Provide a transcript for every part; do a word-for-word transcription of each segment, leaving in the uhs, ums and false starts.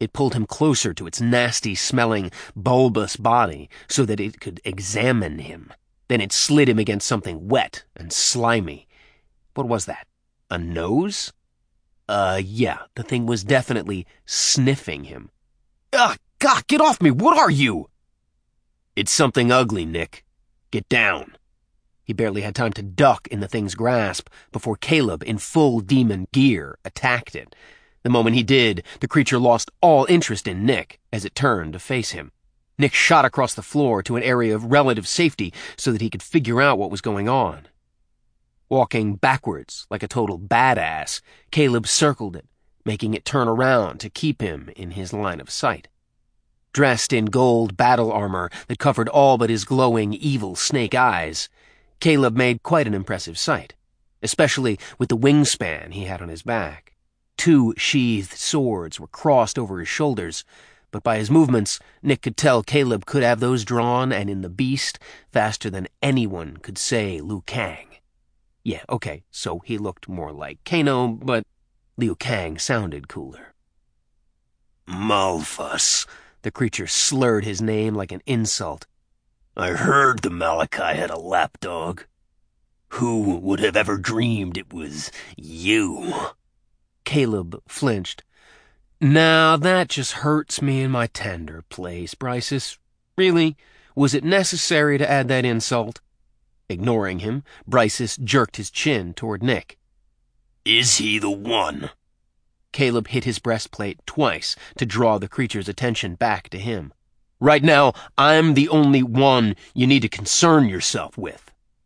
It pulled him closer to its nasty-smelling, bulbous body so that it could examine him. Then it slid him against something wet and slimy. What was that? A nose? Uh, yeah, the thing was definitely sniffing him. Ugh, God, get off me! What are you? It's something ugly, Nick. Get down. He barely had time to duck in the thing's grasp before Caleb, in full demon gear, attacked it. The moment he did, the creature lost all interest in Nick as it turned to face him. Nick shot across the floor to an area of relative safety so that he could figure out what was going on. Walking backwards like a total badass, Caleb circled it, making it turn around to keep him in his line of sight. Dressed in gold battle armor that covered all but his glowing, evil snake eyes, Caleb made quite an impressive sight, especially with the wingspan he had on his back. Two sheathed swords were crossed over his shoulders, but by his movements, Nick could tell Caleb could have those drawn and in the beast faster than anyone could say Liu Kang. Yeah, okay, so he looked more like Kano, but Liu Kang sounded cooler. Malphas, the creature slurred his name like an insult. I heard the Malachi had a lapdog. Who would have ever dreamed it was you? Caleb flinched. Now that just hurts me in my tender place, Bryces. Really? Was it necessary to add that insult? Ignoring him, Bryces jerked his chin toward Nick. Is he the one? Caleb hit his breastplate twice to draw the creature's attention back to him. Right now, I'm the only one you need to concern yourself with.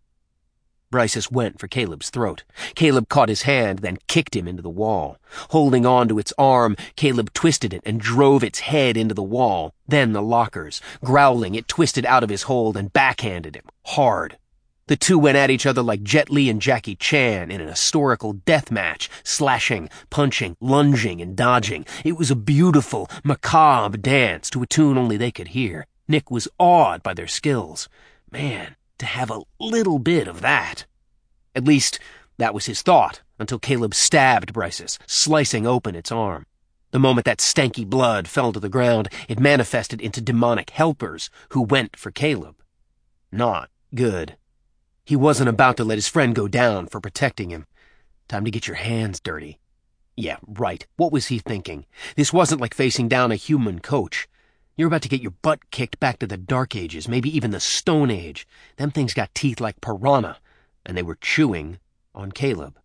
Bryces went for Caleb's throat. Caleb caught his hand, then kicked him into the wall. Holding on to its arm, Caleb twisted it and drove its head into the wall, then the lockers. Growling, it twisted out of his hold and backhanded him, hard. The two went at each other like Jet Li and Jackie Chan in an historical death match, slashing, punching, lunging, and dodging. It was a beautiful, macabre dance to a tune only they could hear. Nick was awed by their skills. Man, to have a little bit of that. At least, that was his thought, until Caleb stabbed Bryces, slicing open its arm. The moment that stanky blood fell to the ground, it manifested into demonic helpers who went for Caleb. Not good. He wasn't about to let his friend go down for protecting him. Time to get your hands dirty. Yeah, right. What was he thinking? This wasn't like facing down a human coach. You're about to get your butt kicked back to the Dark Ages, maybe even the Stone Age. Them things got teeth like piranha, and they were chewing on Caleb.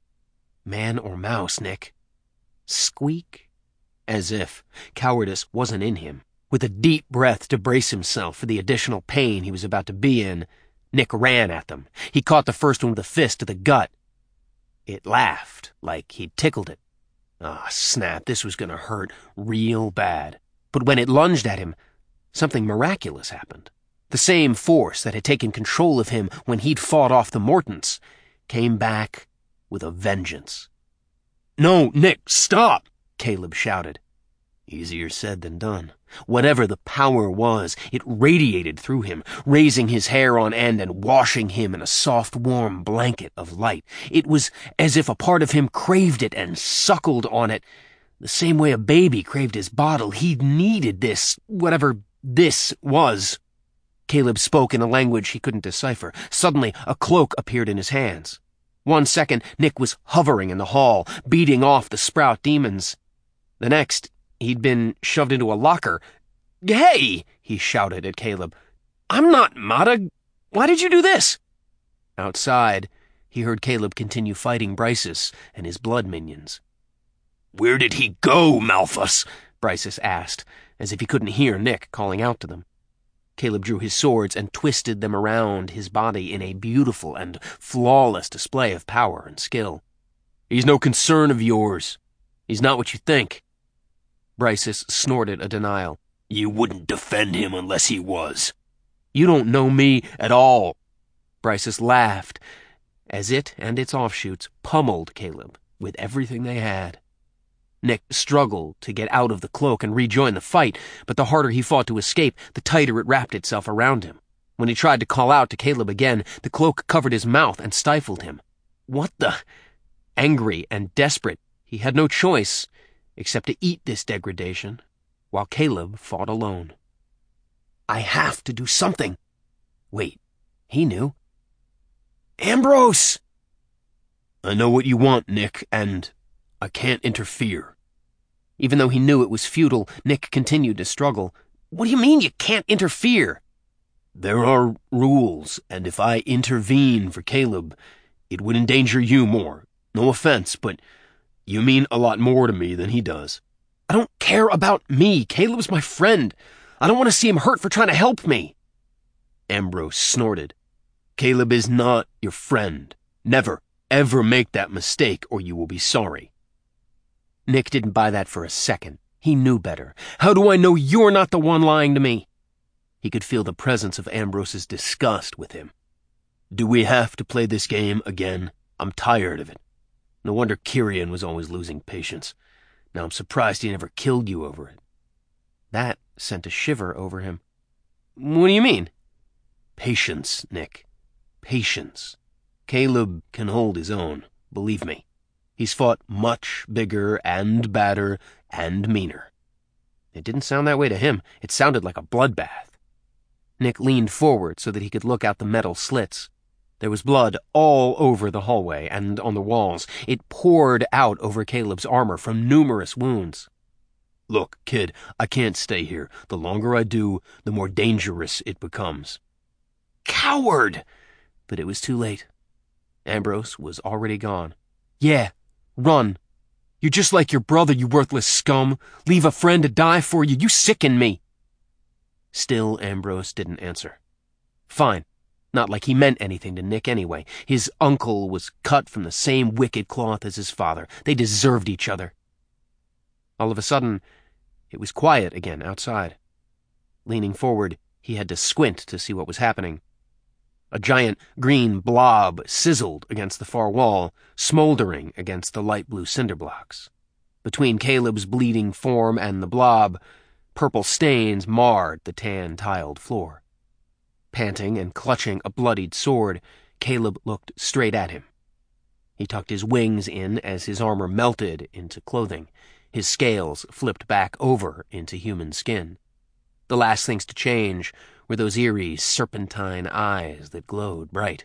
Man or mouse, Nick? Squeak? As if cowardice wasn't in him. With a deep breath to brace himself for the additional pain he was about to be in, Nick ran at them. He caught the first one with a fist to the gut. It laughed, like he'd tickled it. Ah, snap, this was gonna hurt real bad. But when it lunged at him, something miraculous happened. The same force that had taken control of him when he'd fought off the Mortons came back with a vengeance. No, Nick, stop! Caleb shouted. Easier said than done. Whatever the power was, it radiated through him, raising his hair on end and washing him in a soft, warm blanket of light. It was as if a part of him craved it and suckled on it, the same way a baby craved his bottle. He needed this, whatever this was. Caleb spoke in a language he couldn't decipher. Suddenly, a cloak appeared in his hands. One second, Nick was hovering in the hall, beating off the sprout demons. The next, he'd been shoved into a locker. Hey! He shouted at Caleb. I'm not Mata. Why did you do this? Outside, he heard Caleb continue fighting Bryces and his blood minions. Where did he go, Malphas? Bryces asked, as if he couldn't hear Nick calling out to them. Caleb drew his swords and twisted them around his body in a beautiful and flawless display of power and skill. He's no concern of yours. He's not what you think. Bryces snorted a denial. You wouldn't defend him unless he was. You don't know me at all. Bryces laughed, as it and its offshoots pummeled Caleb with everything they had. Nick struggled to get out of the cloak and rejoin the fight, but the harder he fought to escape, the tighter it wrapped itself around him. When he tried to call out to Caleb again, the cloak covered his mouth and stifled him. What the? Angry and desperate, he had no choice except to eat this degradation, while Caleb fought alone. I have to do something. Wait, he knew. Ambrose! I know what you want, Nick, and I can't interfere. Even though he knew it was futile, Nick continued to struggle. What do you mean you can't interfere? There are rules, and if I intervene for Caleb, it would endanger you more. No offense, but you mean a lot more to me than he does. I don't care about me. Caleb's my friend. I don't want to see him hurt for trying to help me. Ambrose snorted. Caleb is not your friend. Never, ever make that mistake or you will be sorry. Nick didn't buy that for a second. He knew better. How do I know you're not the one lying to me? He could feel the presence of Ambrose's disgust with him. Do we have to play this game again? I'm tired of it. No wonder Kyrian was always losing patience. Now I'm surprised he never killed you over it. That sent a shiver over him. What do you mean? Patience, Nick. Patience. Caleb can hold his own, believe me. He's fought much bigger and badder and meaner. It didn't sound that way to him. It sounded like a bloodbath. Nick leaned forward so that he could look out the metal slits. There was blood all over the hallway and on the walls. It poured out over Caleb's armor from numerous wounds. Look, kid, I can't stay here. The longer I do, the more dangerous it becomes. Coward! But it was too late. Ambrose was already gone. Yeah, run. You're just like your brother, you worthless scum. Leave a friend to die for you. You sicken me. Still, Ambrose didn't answer. Fine. Not like he meant anything to Nick anyway. His uncle was cut from the same wicked cloth as his father. They deserved each other. All of a sudden, it was quiet again outside. Leaning forward, he had to squint to see what was happening. A giant green blob sizzled against the far wall, smoldering against the light blue cinder blocks. Between Caleb's bleeding form and the blob, purple stains marred the tan-tiled floor. Panting and clutching a bloodied sword, Caleb looked straight at him. He tucked his wings in as his armor melted into clothing. His scales flipped back over into human skin. The last things to change were those eerie, serpentine eyes that glowed bright.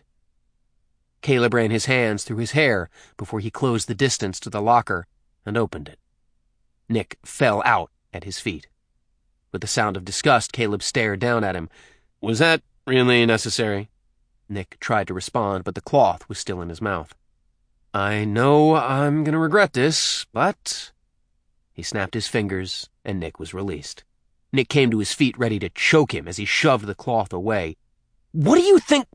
Caleb ran his hands through his hair before he closed the distance to the locker and opened it. Nick fell out at his feet. With a sound of disgust, Caleb stared down at him. Was that really necessary? Nick tried to respond, but the cloth was still in his mouth. I know I'm going to regret this, but... He snapped his fingers, and Nick was released. Nick came to his feet ready to choke him as he shoved the cloth away. What do you think?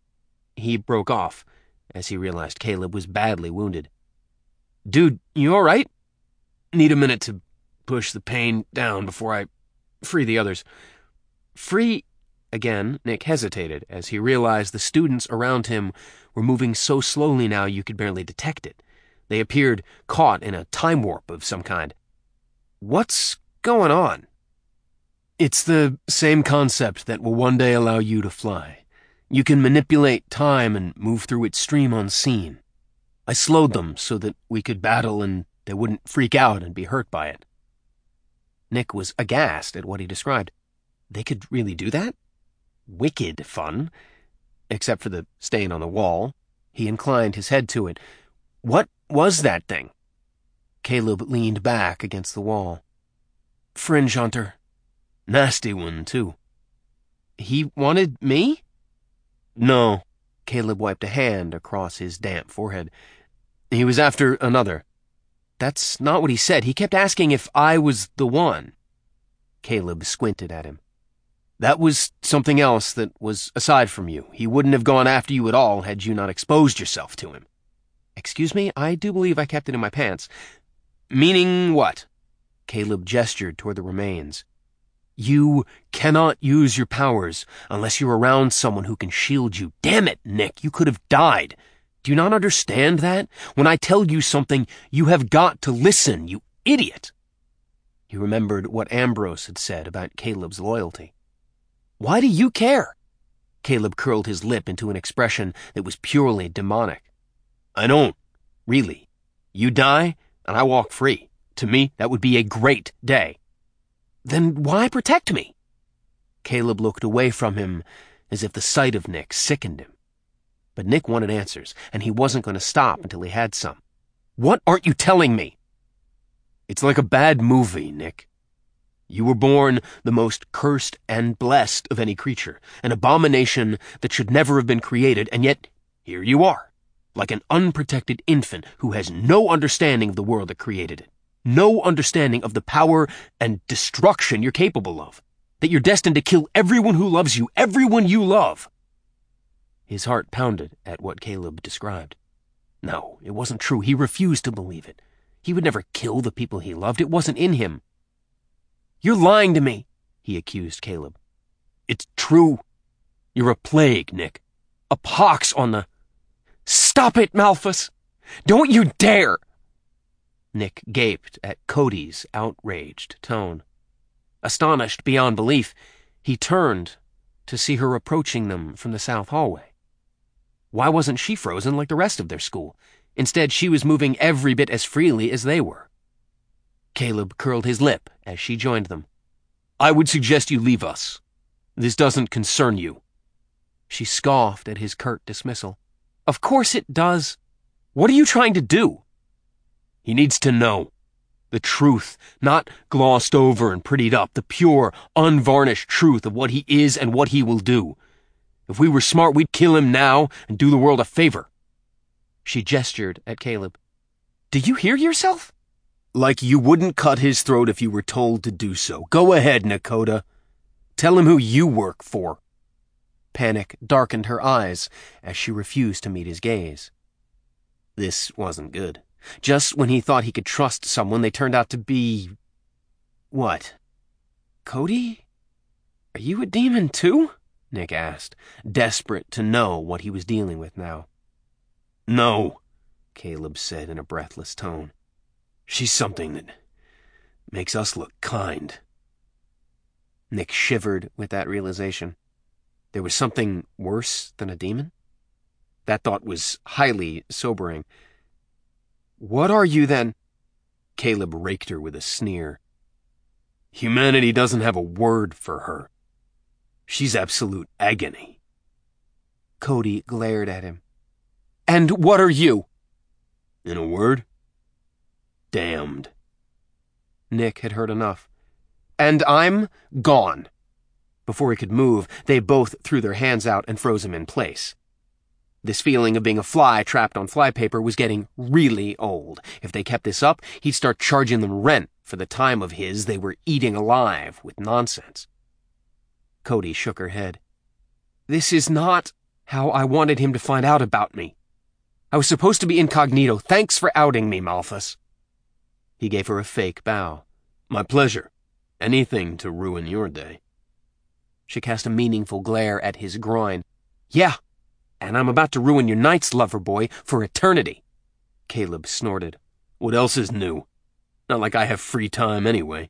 He broke off as he realized Caleb was badly wounded. Dude, you all right? Need a minute to push the pain down before I free the others. Free... Again, Nick hesitated as he realized the students around him were moving so slowly now you could barely detect it. They appeared caught in a time warp of some kind. What's going on? It's the same concept that will one day allow you to fly. You can manipulate time and move through its stream unseen. I slowed them so that we could battle and they wouldn't freak out and be hurt by it. Nick was aghast at what he described. They could really do that? Wicked fun. Except for the stain on the wall. He inclined his head to it. What was that thing? Caleb leaned back against the wall. Fringe hunter. Nasty one, too. He wanted me? No. Caleb wiped a hand across his damp forehead. He was after another. That's not what he said. He kept asking if I was the one. Caleb squinted at him. That was something else that was aside from you. He wouldn't have gone after you at all had you not exposed yourself to him. Excuse me, I do believe I kept it in my pants. Meaning what? Caleb gestured toward the remains. You cannot use your powers unless you're around someone who can shield you. Damn it, Nick, you could have died. Do you not understand that? When I tell you something, you have got to listen, you idiot. He remembered what Ambrose had said about Caleb's loyalty. Why do you care? Caleb curled his lip into an expression that was purely demonic. I don't, really. You die, and I walk free. To me, that would be a great day. Then why protect me? Caleb looked away from him as if the sight of Nick sickened him. But Nick wanted answers, and he wasn't going to stop until he had some. What aren't you telling me? It's like a bad movie, Nick. You were born the most cursed and blessed of any creature, an abomination that should never have been created, and yet here you are, like an unprotected infant who has no understanding of the world that created it, no understanding of the power and destruction you're capable of, that you're destined to kill everyone who loves you, everyone you love. His heart pounded at what Caleb described. No, it wasn't true. He refused to believe it. He would never kill the people he loved. It wasn't in him. You're lying to me, he accused Caleb. It's true. You're a plague, Nick. A pox on the... Stop it, Malphas! Don't you dare! Nick gaped at Cody's outraged tone. Astonished beyond belief, he turned to see her approaching them from the south hallway. Why wasn't she frozen like the rest of their school? Instead, she was moving every bit as freely as they were. Caleb curled his lip as she joined them. I would suggest you leave us. This doesn't concern you. She scoffed at his curt dismissal. Of course it does. What are you trying to do? He needs to know. The truth, not glossed over and prettied up, the pure, unvarnished truth of what he is and what he will do. If we were smart, we'd kill him now and do the world a favor. She gestured at Caleb. Do you hear yourself? Like you wouldn't cut his throat if you were told to do so. Go ahead, Nakota. Tell him who you work for. Panic darkened her eyes as she refused to meet his gaze. This wasn't good. Just when he thought he could trust someone, they turned out to be... What? Cody? Are you a demon too? Nick asked, desperate to know what he was dealing with now. No, Caleb said in a breathless tone. She's something that makes us look kind. Nick shivered with that realization. There was something worse than a demon? That thought was highly sobering. What are you, then? Caleb raked her with a sneer. Humanity doesn't have a word for her. She's absolute agony. Cody glared at him. And what are you? In a word? Damned. Nick had heard enough. And I'm gone. Before he could move, they both threw their hands out and froze him in place. This feeling of being a fly trapped on flypaper was getting really old. If they kept this up, he'd start charging them rent for the time of his they were eating alive with nonsense. Cody shook her head. This is not how I wanted him to find out about me. I was supposed to be incognito. Thanks for outing me, Malphas. He gave her a fake bow. My pleasure. Anything to ruin your day. She cast a meaningful glare at his groin. Yeah, and I'm about to ruin your nights, lover boy, for eternity. Caleb snorted. What else is new? Not like I have free time anyway.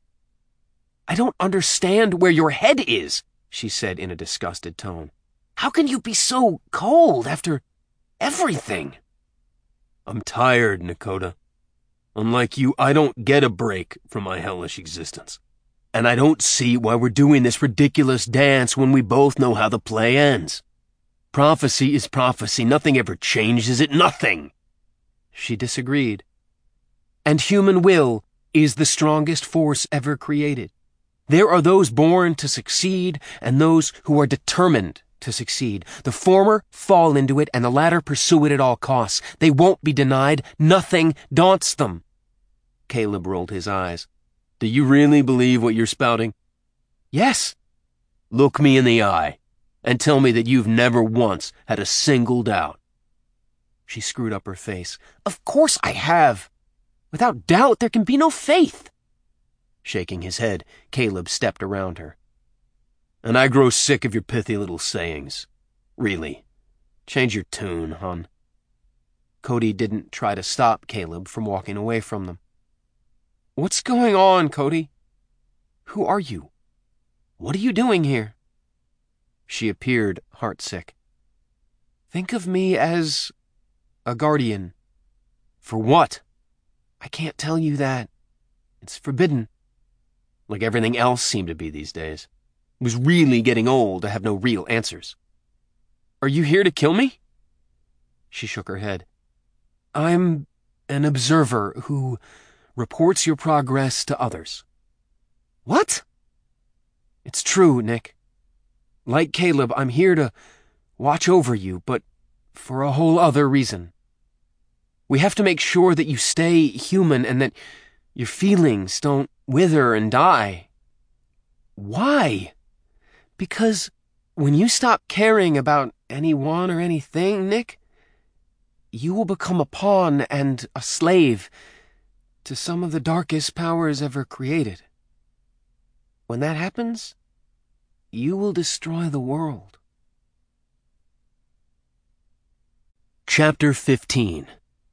I don't understand where your head is, she said in a disgusted tone. How can you be so cold after everything? I'm tired, Nakota. Unlike you, I don't get a break from my hellish existence. And I don't see why we're doing this ridiculous dance when we both know how the play ends. Prophecy is prophecy. Nothing ever changes it. Nothing. She disagreed. And human will is the strongest force ever created. There are those born to succeed and those who are determined to succeed. The former fall into it and the latter pursue it at all costs. They won't be denied. Nothing daunts them. Caleb rolled his eyes. Do you really believe what you're spouting? Yes. Look me in the eye and tell me that you've never once had a single doubt. She screwed up her face. Of course I have. Without doubt, there can be no faith. Shaking his head, Caleb stepped around her. And I grow sick of your pithy little sayings. Really. Change your tune, hon. Cody didn't try to stop Caleb from walking away from them. What's going on, Cody? Who are you? What are you doing here? She appeared heartsick. Think of me as a guardian. For what? I can't tell you that. It's forbidden. Like everything else seemed to be these days. It was really getting old to have no real answers. Are you here to kill me? She shook her head. I'm an observer who reports your progress to others. What? It's true, Nick. Like Caleb, I'm here to watch over you, but for a whole other reason. We have to make sure that you stay human and that your feelings don't wither and die. Why? Because when you stop caring about anyone or anything, Nick, you will become a pawn and a slave to some of the darkest powers ever created. When that happens, you will destroy the world. Chapter fifteen.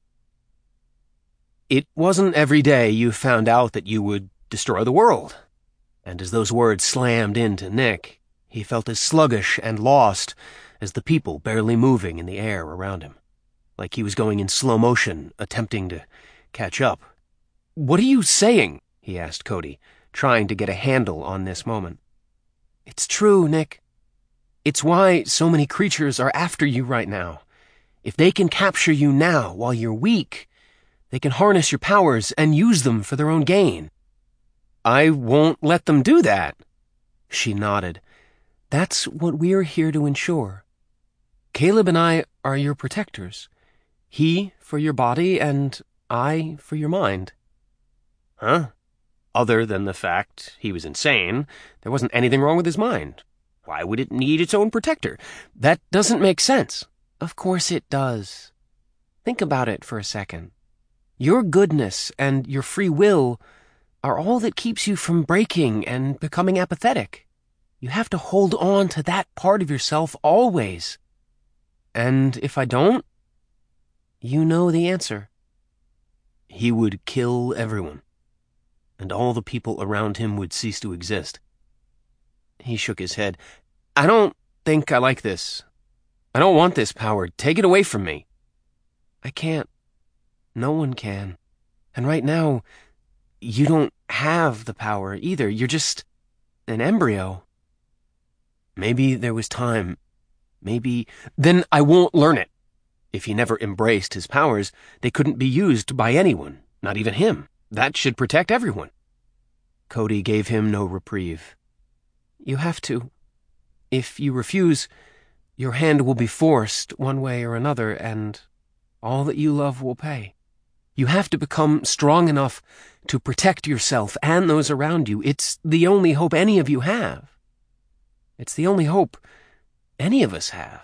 It wasn't every day you found out that you would destroy the world. And as those words slammed into Nick, he felt as sluggish and lost as the people barely moving in the air around him, like he was going in slow motion, attempting to catch up. What are you saying? He asked Cody, trying to get a handle on this moment. It's true, Nick. It's why so many creatures are after you right now. If they can capture you now while you're weak, they can harness your powers and use them for their own gain. I won't let them do that. She nodded. That's what we're here to ensure. Caleb and I are your protectors. He for your body and I for your mind. Huh? Other than the fact he was insane, there wasn't anything wrong with his mind. Why would it need its own protector? That doesn't make sense. Of course it does. Think about it for a second. Your goodness and your free will are all that keeps you from breaking and becoming apathetic. You have to hold on to that part of yourself always. And if I don't, you know the answer. He would kill everyone, and all the people around him would cease to exist. He shook his head. I don't think I like this. I don't want this power. Take it away from me. I can't. No one can. And right now, you don't have the power either. You're just an embryo. Maybe there was time. Maybe... Then I won't learn it. If he never embraced his powers, they couldn't be used by anyone, not even him. That should protect everyone. Cody gave him no reprieve. You have to. If you refuse, your hand will be forced one way or another, and all that you love will pay. You have to become strong enough to protect yourself and those around you. It's the only hope any of you have. It's the only hope any of us have.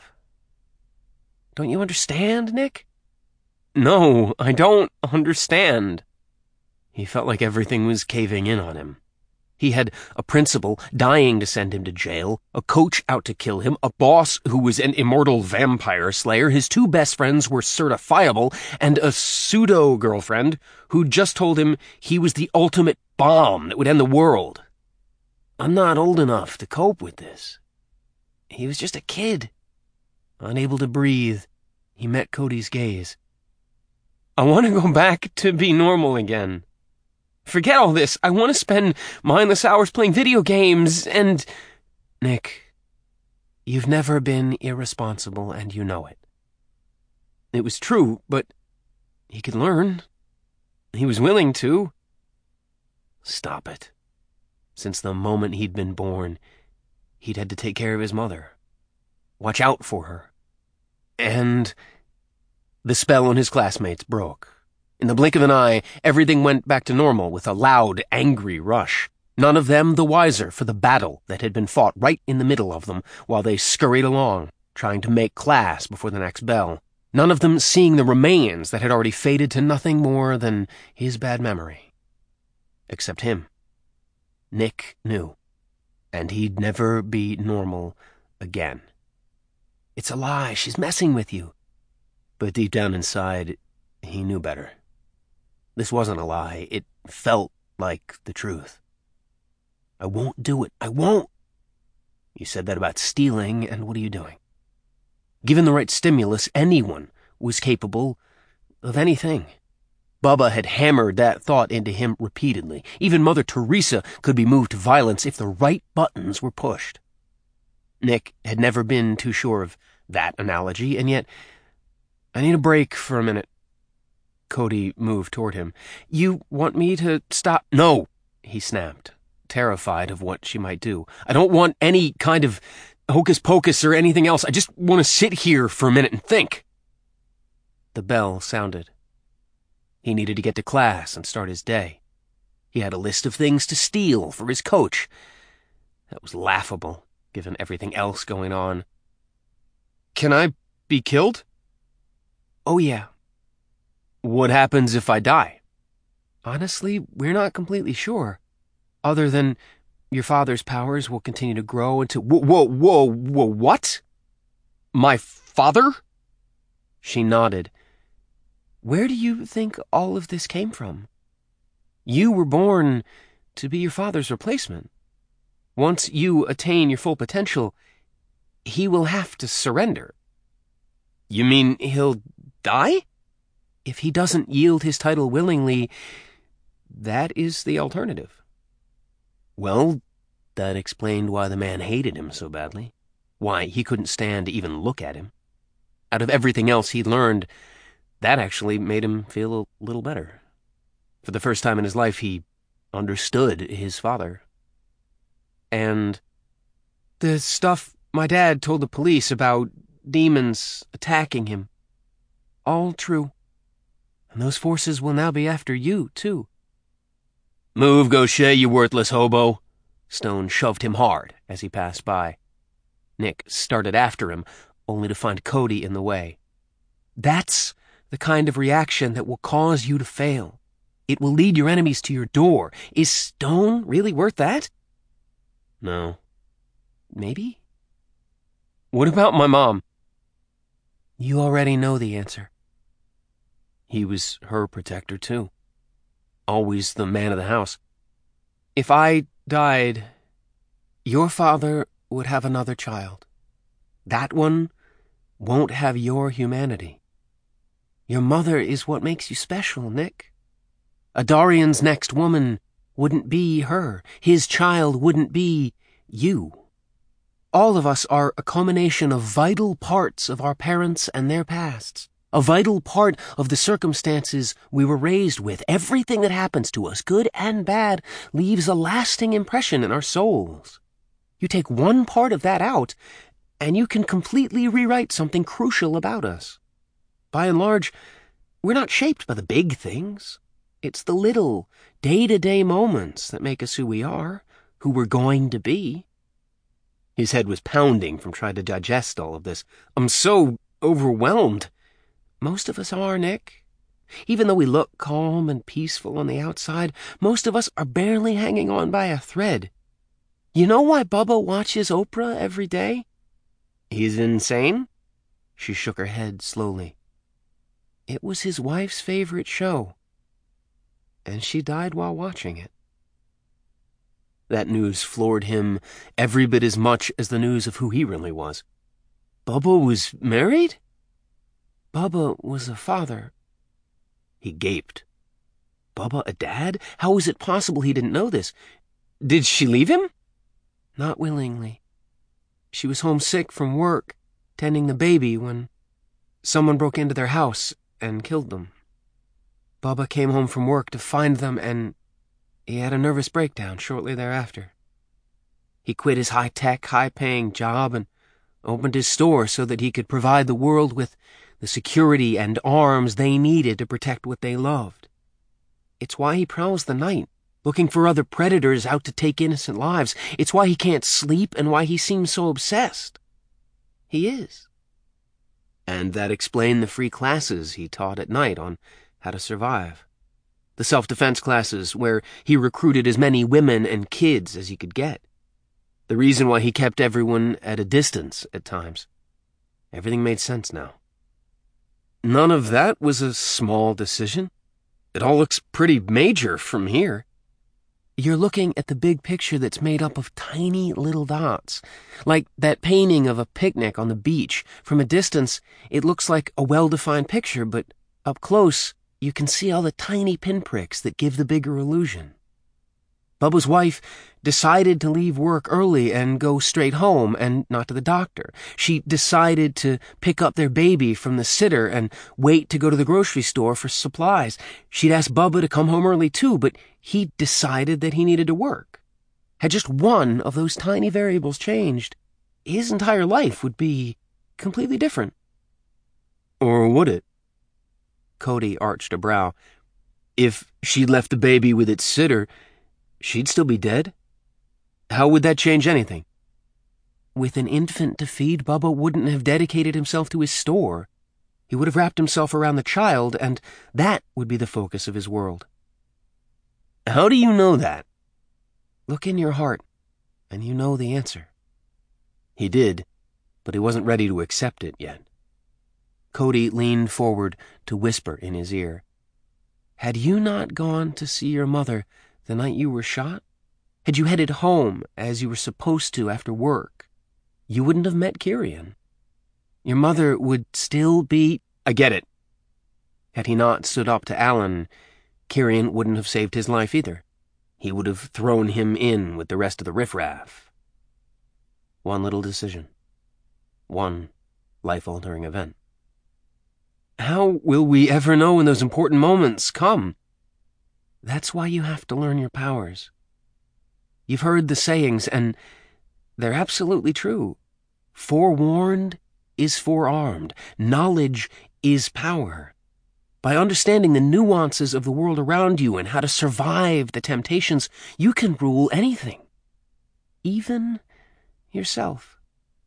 Don't you understand, Nick? No, I don't understand. He felt like everything was caving in on him. He had a principal dying to send him to jail, a coach out to kill him, a boss who was an immortal vampire slayer, his two best friends were certifiable, and a pseudo-girlfriend who just told him he was the ultimate bomb that would end the world. I'm not old enough to cope with this. He was just a kid. Unable to breathe, he met Cody's gaze. I want to go back to be normal again. Forget all this. I want to spend mindless hours playing video games and... Nick, you've never been irresponsible and you know it. It was true, but he could learn. He was willing to. Stop it. Since the moment he'd been born, he'd had to take care of his mother. Watch out for her. And the spell on his classmates broke. In the blink of an eye, everything went back to normal with a loud, angry rush. None of them the wiser for the battle that had been fought right in the middle of them while they scurried along, trying to make class before the next bell. None of them seeing the remains that had already faded to nothing more than his bad memory. Except him. Nick knew. And he'd never be normal again. It's a lie. She's messing with you. But deep down inside, he knew better. This wasn't a lie. It felt like the truth. I won't do it. I won't. You said that about stealing, and what are you doing? Given the right stimulus, anyone was capable of anything. Bubba had hammered that thought into him repeatedly. Even Mother Teresa could be moved to violence if the right buttons were pushed. Nick had never been too sure of that analogy, and yet, I need a break for a minute. Cody moved toward him. You want me to stop? No, he snapped, terrified of what she might do. I don't want any kind of hocus pocus or anything else. I just want to sit here for a minute and think. The bell sounded. He needed to get to class and start his day. He had a list of things to steal for his coach. That was laughable, given everything else going on. Can I be killed? Oh, yeah. What happens if I die? Honestly, we're not completely sure. Other than your father's powers will continue to grow into... Whoa, whoa, whoa, whoa, what? My father? She nodded. Where do you think all of this came from? You were born to be your father's replacement. Once you attain your full potential, he will have to surrender. You mean he'll die? If he doesn't yield his title willingly, that is the alternative. Well, that explained why the man hated him so badly, why he couldn't stand to even look at him. Out of everything else he'd learned, that actually made him feel a little better. For the first time in his life, he understood his father. And the stuff my dad told the police about demons attacking him, all true. And those forces will now be after you, too. Move, Gaucher, you worthless hobo. Stone shoved him hard as he passed by. Nick started after him, only to find Cody in the way. That's the kind of reaction that will cause you to fail. It will lead your enemies to your door. Is Stone really worth that? No. Maybe? What about my mom? You already know the answer. He was her protector, too. Always the man of the house. If I died, your father would have another child. That one won't have your humanity. Your mother is what makes you special, Nick. Adarian's next woman wouldn't be her. His child wouldn't be you. All of us are a culmination of vital parts of our parents and their pasts. A vital part of the circumstances we were raised with. Everything that happens to us, good and bad, leaves a lasting impression in our souls. You take one part of that out, and you can completely rewrite something crucial about us. By and large, we're not shaped by the big things. It's the little, day-to-day moments that make us who we are, who we're going to be. His head was pounding from trying to digest all of this. I'm so overwhelmed. Most of us are, Nick. Even though we look calm and peaceful on the outside, most of us are barely hanging on by a thread. You know why Bubba watches Oprah every day? He's insane? She shook her head slowly. It was his wife's favorite show, and she died while watching it. That news floored him every bit as much as the news of who he really was. Bubba was married? Bubba was a father. He gaped. Bubba a dad? How was it possible he didn't know this? Did she leave him? Not willingly. She was homesick from work, tending the baby, when someone broke into their house and killed them. Bubba came home from work to find them, and he had a nervous breakdown shortly thereafter. He quit his high-tech, high-paying job and opened his store so that he could provide the world with the security and arms they needed to protect what they loved. It's why he prowls the night, looking for other predators out to take innocent lives. It's why he can't sleep and why he seems so obsessed. He is. And that explained the free classes he taught at night on how to survive. The self-defense classes where he recruited as many women and kids as he could get. The reason why he kept everyone at a distance at times. Everything made sense now. None of that was a small decision. It all looks pretty major from here. You're looking at the big picture that's made up of tiny little dots. Like that painting of a picnic on the beach. From a distance, it looks like a well-defined picture, but up close, you can see all the tiny pinpricks that give the bigger illusion. Bubba's wife decided to leave work early and go straight home and not to the doctor. She decided to pick up their baby from the sitter and wait to go to the grocery store for supplies. She'd asked Bubba to come home early too, but he decided that he needed to work. Had just one of those tiny variables changed, his entire life would be completely different. Or would it? Cody arched a brow. If she'd left the baby with its sitter, she'd still be dead? How would that change anything? With an infant to feed, Bubba wouldn't have dedicated himself to his store. He would have wrapped himself around the child, and that would be the focus of his world. How do you know that? Look in your heart, and you know the answer. He did, but he wasn't ready to accept it yet. Cody leaned forward to whisper in his ear. Had you not gone to see your mother the night you were shot? Had you headed home as you were supposed to after work, you wouldn't have met Kirian. Your mother would still be... I get it. Had he not stood up to Alan, Kirian wouldn't have saved his life either. He would have thrown him in with the rest of the riffraff. One little decision. One life-altering event. How will we ever know when those important moments come? That's why you have to learn your powers. You've heard the sayings, and they're absolutely true. Forewarned is forearmed. Knowledge is power. By understanding the nuances of the world around you and how to survive the temptations, you can rule anything. Even yourself.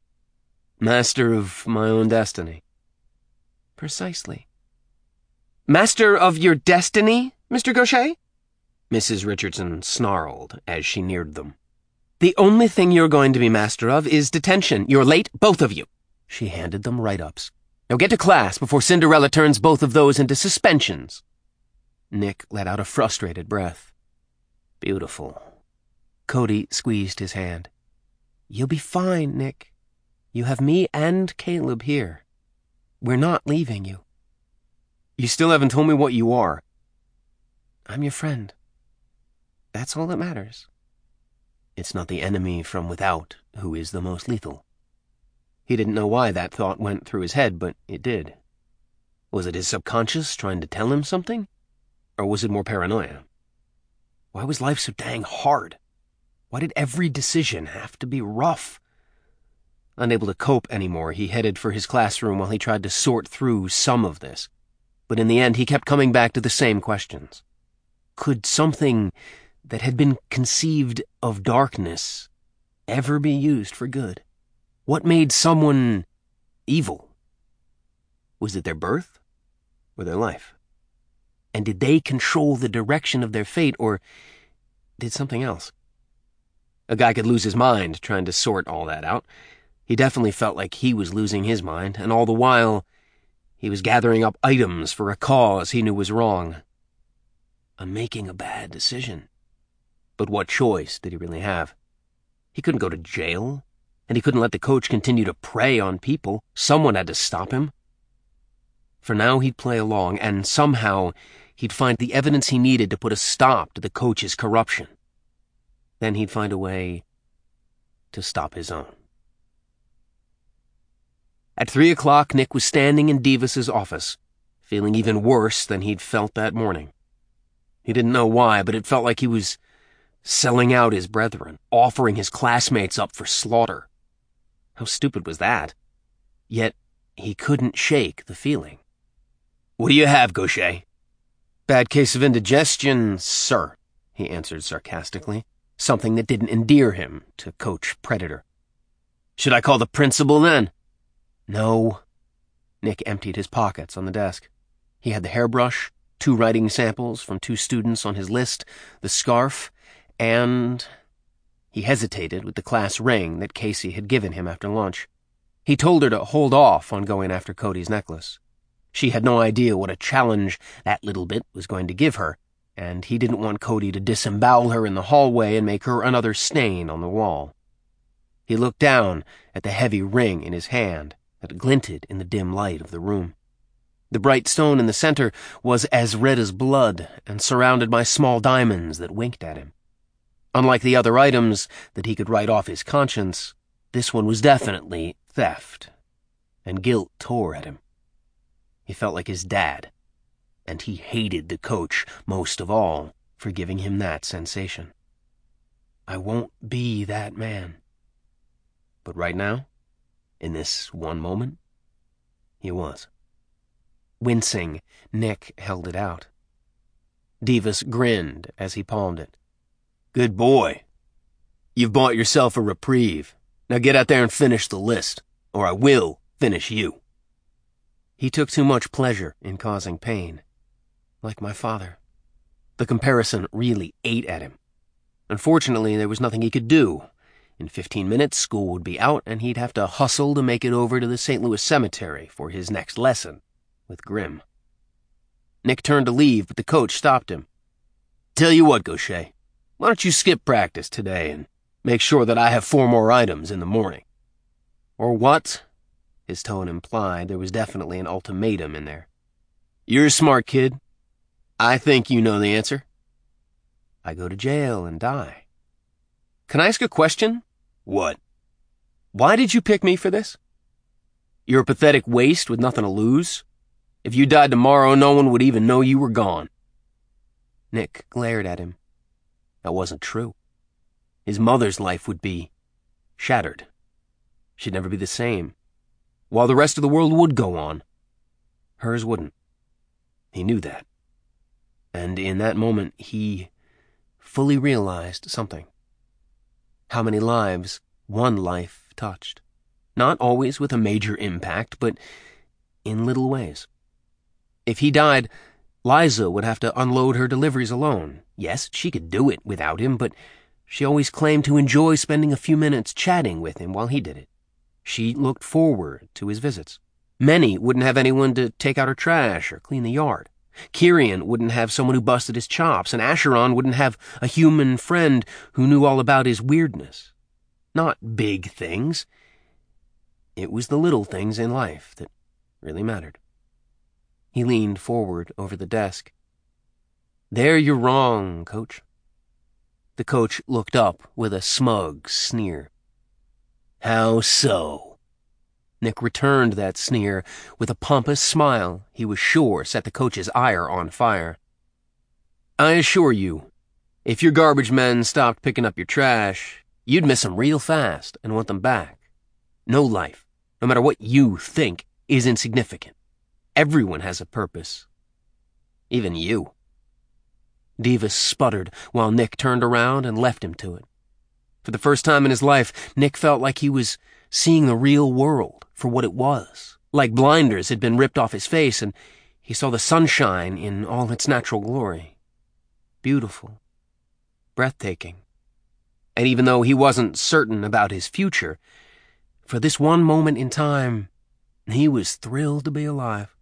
Master of my own destiny. Precisely. Master of your destiny, Mister Gaucher? Missus Richardson snarled as she neared them. The only thing you're going to be master of is detention. You're late, both of you. She handed them write-ups. Now get to class before Cinderella turns both of those into suspensions. Nick let out a frustrated breath. Beautiful. Cody squeezed his hand. You'll be fine, Nick. You have me and Caleb here. We're not leaving you. You still haven't told me what you are. I'm your friend. That's all that matters. It's not the enemy from without who is the most lethal. He didn't know why that thought went through his head, but it did. Was it his subconscious trying to tell him something? Or was it more paranoia? Why was life so dang hard? Why did every decision have to be rough? Unable to cope anymore, he headed for his classroom while he tried to sort through some of this. But in the end, he kept coming back to the same questions. Could something that had been conceived of darkness ever be used for good? What made someone evil? Was it their birth or their life? And did they control the direction of their fate, or did something else? A guy could lose his mind trying to sort all that out. He definitely felt like he was losing his mind, and all the while, he was gathering up items for a cause he knew was wrong. I'm making a bad decision. But what choice did he really have? He couldn't go to jail, and he couldn't let the coach continue to prey on people. Someone had to stop him. For now, he'd play along, and somehow he'd find the evidence he needed to put a stop to the coach's corruption. Then he'd find a way to stop his own. At three o'clock, Nick was standing in Devis's office, feeling even worse than he'd felt that morning. He didn't know why, but it felt like he was selling out his brethren, offering his classmates up for slaughter. How stupid was that? Yet he couldn't shake the feeling. What do you have, Gaucher? Bad case of indigestion, sir, he answered sarcastically, something that didn't endear him to Coach Predator. Should I call the principal then? No. Nick emptied his pockets on the desk. He had the hairbrush, two writing samples from two students on his list, the scarf, and... He hesitated with the class ring that Casey had given him after lunch. He told her to hold off on going after Cody's necklace. She had no idea what a challenge that little bit was going to give her, and he didn't want Cody to disembowel her in the hallway and make her another stain on the wall. He looked down at the heavy ring in his hand that glinted in the dim light of the room. The bright stone in the center was as red as blood and surrounded by small diamonds that winked at him. Unlike the other items that he could write off his conscience, this one was definitely theft, and guilt tore at him. He felt like his dad, and he hated the coach most of all for giving him that sensation. I won't be that man. But right now, in this one moment, he was. Wincing, Nick held it out. Divas grinned as he palmed it. Good boy. You've bought yourself a reprieve. Now get out there and finish the list, or I will finish you. He took too much pleasure in causing pain. Like my father. The comparison really ate at him. Unfortunately, there was nothing he could do. In fifteen minutes, school would be out, and he'd have to hustle to make it over to the Saint Louis Cemetery for his next lesson with Grim. Nick turned to leave, but the coach stopped him. Tell you what, Gaucher, why don't you skip practice today and make sure that I have four more items in the morning? Or what? His tone implied there was definitely an ultimatum in there. You're a smart kid. I think you know the answer. I go to jail and die. Can I ask a question? What? Why did you pick me for this? You're a pathetic waste with nothing to lose. If you died tomorrow, no one would even know you were gone. Nick glared at him. That wasn't true. His mother's life would be shattered. She'd never be the same. While the rest of the world would go on, hers wouldn't. He knew that. And in that moment, he fully realized something. How many lives one life touched. Not always with a major impact, but in little ways. If he died, Liza would have to unload her deliveries alone. Yes, she could do it without him, but she always claimed to enjoy spending a few minutes chatting with him while he did it. She looked forward to his visits. Minnie wouldn't have anyone to take out her trash or clean the yard. Kirian wouldn't have someone who busted his chops, and Acheron wouldn't have a human friend who knew all about his weirdness. Not big things. It was the little things in life that really mattered. He leaned forward over the desk. There you're wrong, Coach. The coach looked up with a smug sneer. How so? Nick returned that sneer with a pompous smile he was sure set the coach's ire on fire. I assure you, if your garbage men stopped picking up your trash, you'd miss them real fast and want them back. No life, no matter what you think, is insignificant. Everyone has a purpose. Even you. Divas sputtered while Nick turned around and left him to it. For the first time in his life, Nick felt like he was seeing the real world for what it was. Like blinders had been ripped off his face, and he saw the sunshine in all its natural glory. Beautiful. Breathtaking. And even though he wasn't certain about his future, for this one moment in time, he was thrilled to be alive.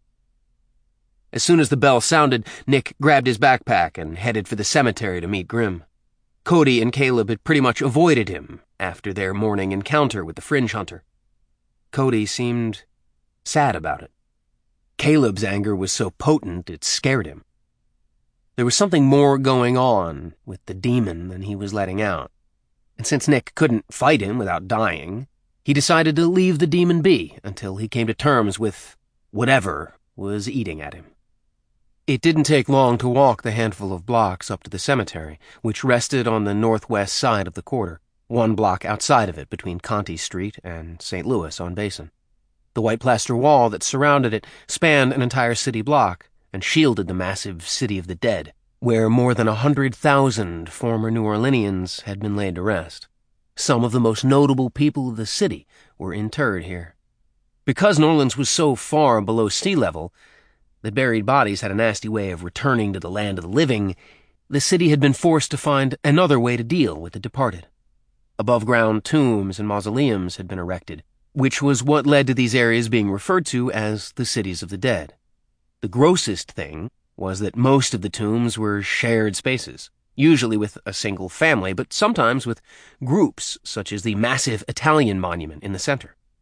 As soon as the bell sounded, Nick grabbed his backpack and headed for the cemetery to meet Grim. Cody and Caleb had pretty much avoided him after their morning encounter with the fringe hunter. Cody seemed sad about it. Caleb's anger was so potent it scared him. There was something more going on with the demon than he was letting out, and since Nick couldn't fight him without dying, he decided to leave the demon be until he came to terms with whatever was eating at him. It didn't take long to walk the handful of blocks up to the cemetery, which rested on the northwest side of the quarter, one block outside of it between Conti Street and Saint Louis on Basin. The white plaster wall that surrounded it spanned an entire city block and shielded the massive City of the Dead, where more than a hundred thousand former New Orleanians had been laid to rest. Some of the most notable people of the city were interred here. Because New Orleans was so far below sea level, the buried bodies had a nasty way of returning to the land of the living, the city had been forced to find another way to deal with the departed. Above-ground tombs and mausoleums had been erected, which was what led to these areas being referred to as the cities of the dead. The grossest thing was that most of the tombs were shared spaces, usually with a single family, but sometimes with groups, such as the massive Italian monument in the center.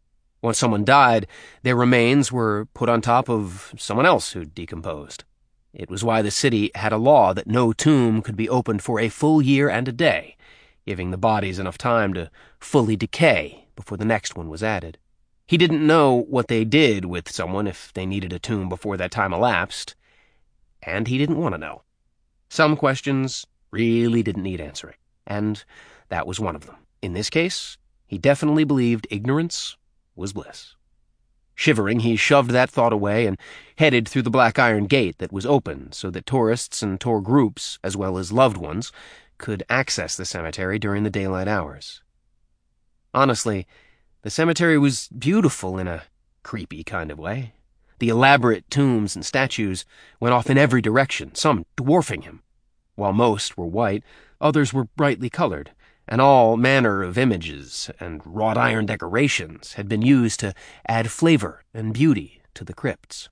Once someone died, their remains were put on top of someone else who'd decomposed. It was why the city had a law that no tomb could be opened for a full year and a day, giving the bodies enough time to fully decay before the next one was added. He didn't know what they did with someone if they needed a tomb before that time elapsed, and he didn't want to know. Some questions really didn't need answering, and that was one of them. In this case, he definitely believed ignorance was bliss. Shivering, he shoved that thought away and headed through the black iron gate that was open so that tourists and tour groups, as well as loved ones, could access the cemetery during the daylight hours. Honestly, the cemetery was beautiful in a creepy kind of way. The elaborate tombs and statues went off in every direction, some dwarfing him. While most were white, others were brightly colored, and all manner of images and wrought iron decorations had been used to add flavor and beauty to the crypts.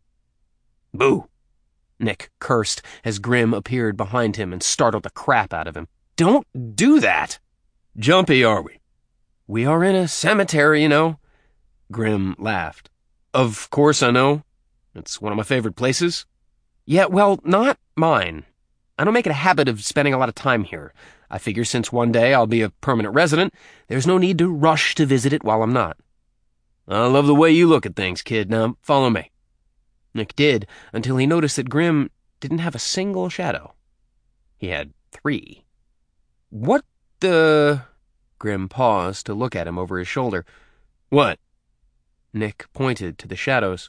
"Boo!" Nick cursed as Grim appeared behind him and startled the crap out of him. "Don't do that!" "Jumpy, are we?" "We are in a cemetery, you know." Grim laughed. "Of course I know. It's one of my favorite places." "Yeah, well, not mine. I don't make it a habit of spending a lot of time here. I figure since one day I'll be a permanent resident, there's no need to rush to visit it while I'm not." "I love the way you look at things, kid. Now, follow me." Nick did, until he noticed that Grim didn't have a single shadow. He had three. "What the—" Grim paused to look at him over his shoulder. "What?" Nick pointed to the shadows.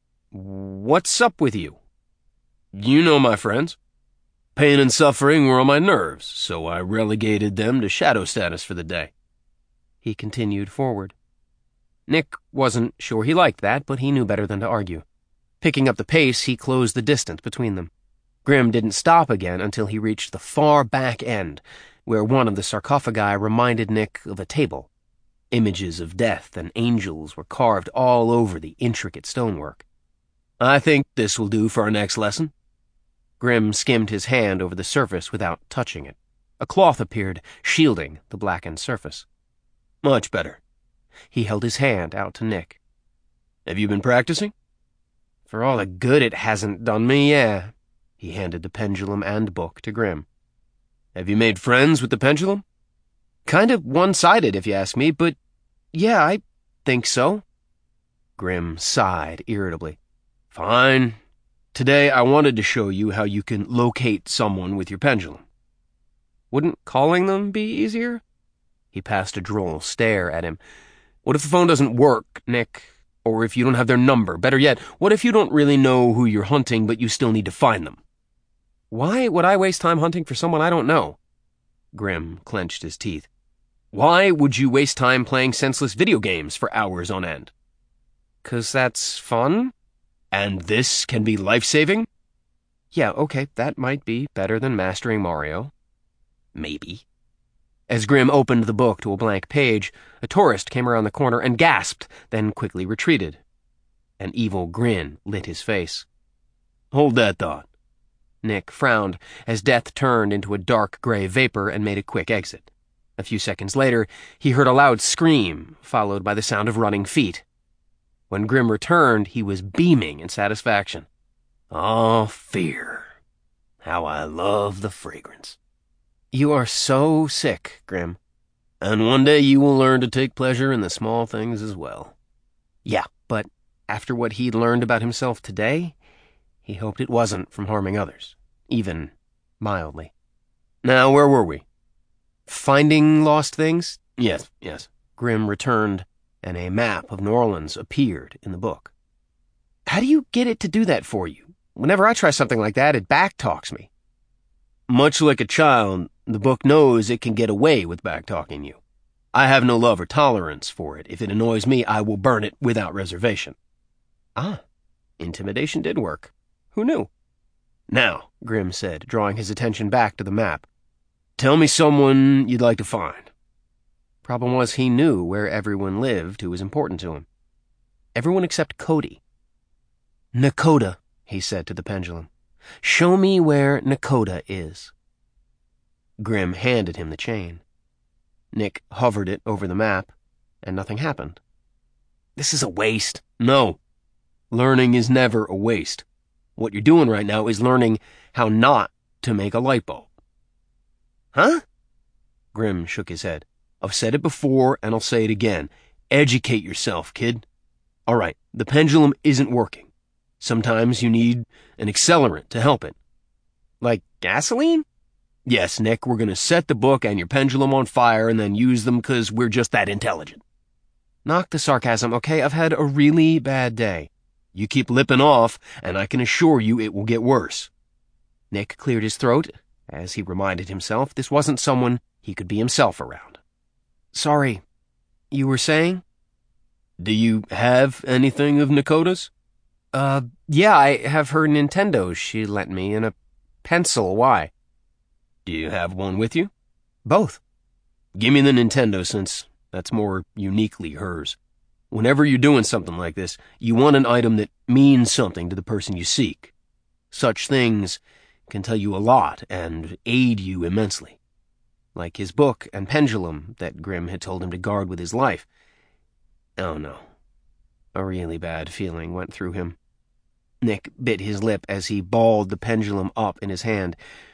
"What's up with you?" "You know my friends. Pain and suffering were on my nerves, so I relegated them to shadow status for the day." He continued forward. Nick wasn't sure he liked that, but he knew better than to argue. Picking up the pace, he closed the distance between them. Grim didn't stop again until he reached the far back end, where one of the sarcophagi reminded Nick of a table. Images of death and angels were carved all over the intricate stonework. "I think this will do for our next lesson." Grim skimmed his hand over the surface without touching it. A cloth appeared, shielding the blackened surface. "Much better." He held his hand out to Nick. "Have you been practicing?" "For all the good it hasn't done me, yeah." He handed the pendulum and book to Grim. "Have you made friends with the pendulum?" "Kind of one-sided, if you ask me, but yeah, I think so." Grim sighed irritably. "Fine. Today I wanted to show you how you can locate someone with your pendulum." "Wouldn't calling them be easier?" He passed a droll stare at him. "What if the phone doesn't work, Nick? Or if you don't have their number? Better yet, what if you don't really know who you're hunting, but you still need to find them?" "Why would I waste time hunting for someone I don't know?" Grim clenched his teeth. "Why would you waste time playing senseless video games for hours on end?" "'Cause that's fun." "And this can be life-saving?" "Yeah, okay, that might be better than mastering Mario." "Maybe." As Grim opened the book to a blank page, a tourist came around the corner and gasped, then quickly retreated. An evil grin lit his face. "Hold that thought." Nick frowned as death turned into a dark gray vapor and made a quick exit. A few seconds later, he heard a loud scream, followed by the sound of running feet. When Grim returned, he was beaming in satisfaction. "Oh, fear. How I love the fragrance." "You are so sick, Grim." "And one day you will learn to take pleasure in the small things as well." Yeah, but after what he'd learned about himself today, he hoped it wasn't from harming others, even mildly. "Now, where were we?" "Finding lost things?" "Yes, yes." Grim returned, and a map of New Orleans appeared in the book. "How do you get it to do that for you? Whenever I try something like that, it backtalks me." "Much like a child, the book knows it can get away with backtalking you. I have no love or tolerance for it. If it annoys me, I will burn it without reservation." Ah, intimidation did work. Who knew? "Now," Grim said, drawing his attention back to the map, "tell me someone you'd like to find." Problem was he knew where everyone lived who was important to him. Everyone except Cody. "Nakoda," he said to the pendulum. "Show me where Nakoda is." Grim handed him the chain. Nick hovered it over the map, and nothing happened. This is a waste. No. Learning is never a waste. What you're doing right now is learning how not to make a light bulb. Huh? Grim shook his head. I've said it before, and I'll say it again. Educate yourself, kid. All right, the pendulum isn't working. Sometimes you need an accelerant to help it. Like gasoline? Yes, Nick, we're going to set the book and your pendulum on fire and then use them because we're just that intelligent. Knock the sarcasm, okay? I've had a really bad day. You keep lipping off, and I can assure you it will get worse. Nick cleared his throat. As he reminded himself, this wasn't someone he could be himself around. Sorry, you were saying? Do you have anything of Nakota's? Uh, yeah, I have her Nintendo she lent me and a pencil. Why? Do you have one with you? Both. Give me the Nintendo since that's more uniquely hers. Whenever you're doing something like this, you want an item that means something to the person you seek. Such things can tell you a lot and aid you immensely. Like his book and pendulum that Grim had told him to guard with his life. Oh no. A really bad feeling went through him. Nick bit his lip as he balled the pendulum up in his hand.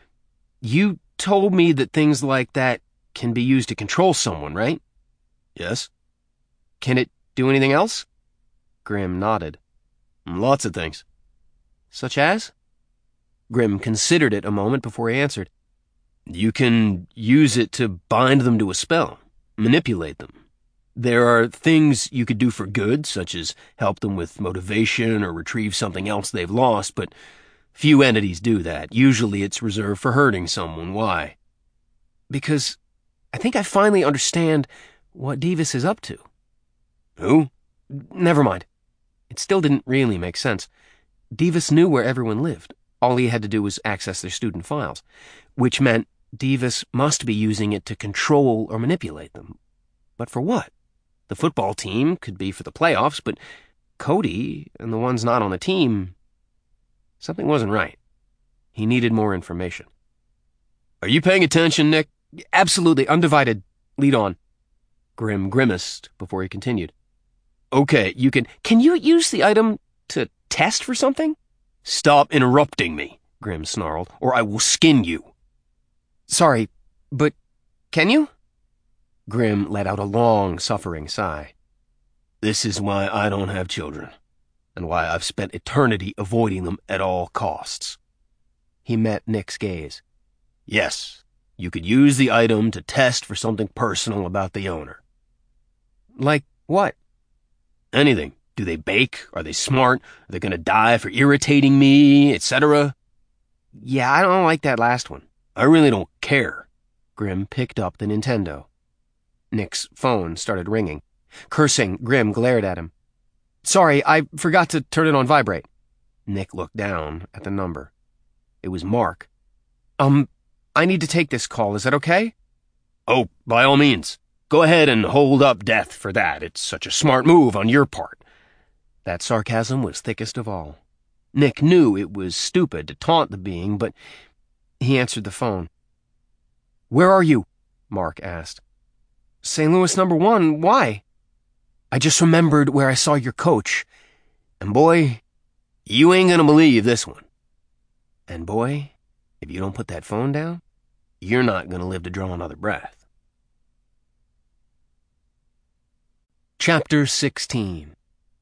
You told me that things like that can be used to control someone, right? Yes. Can it do anything else? Grim nodded. Lots of things. Such as? Grim considered it a moment before he answered. You can use it to bind them to a spell, manipulate them. There are things you could do for good, such as help them with motivation or retrieve something else they've lost, but few entities do that. Usually it's reserved for hurting someone. Why? Because I think I finally understand what Devis is up to. Who? Never mind. It still didn't really make sense. Devis knew where everyone lived. All he had to do was access their student files, which meant Devis must be using it to control or manipulate them. But for what? The football team could be for the playoffs, but Cody and the ones not on the team... Something wasn't right. He needed more information. Are you paying attention, Nick? Absolutely, undivided. Lead on. Grim grimaced before he continued. Okay, you can... Can you use the item to test for something? Stop interrupting me, Grim snarled, or I will skin you. Sorry, but can you? Grim let out a long, suffering sigh. This is why I don't have children, and why I've spent eternity avoiding them at all costs. He met Nick's gaze. Yes, you could use the item to test for something personal about the owner. Like what? Anything. Do they bake? Are they smart? Are they going to die for irritating me, et cetera? Yeah, I don't like that last one. I really don't care. Grim picked up the Nintendo. Nick's phone started ringing. Cursing, Grim glared at him. Sorry, I forgot to turn it on vibrate. Nick looked down at the number. It was Mark. Um, I need to take this call. Is that okay? Oh, by all means. Go ahead and hold up death for that. It's such a smart move on your part. That sarcasm was thickest of all. Nick knew it was stupid to taunt the being, but he answered the phone. Where are you? Mark asked. Saint Louis number one, why? I just remembered where I saw your coach. And boy, you ain't gonna believe this one. And boy, if you don't put that phone down, you're not gonna live to draw another breath. Chapter sixteen.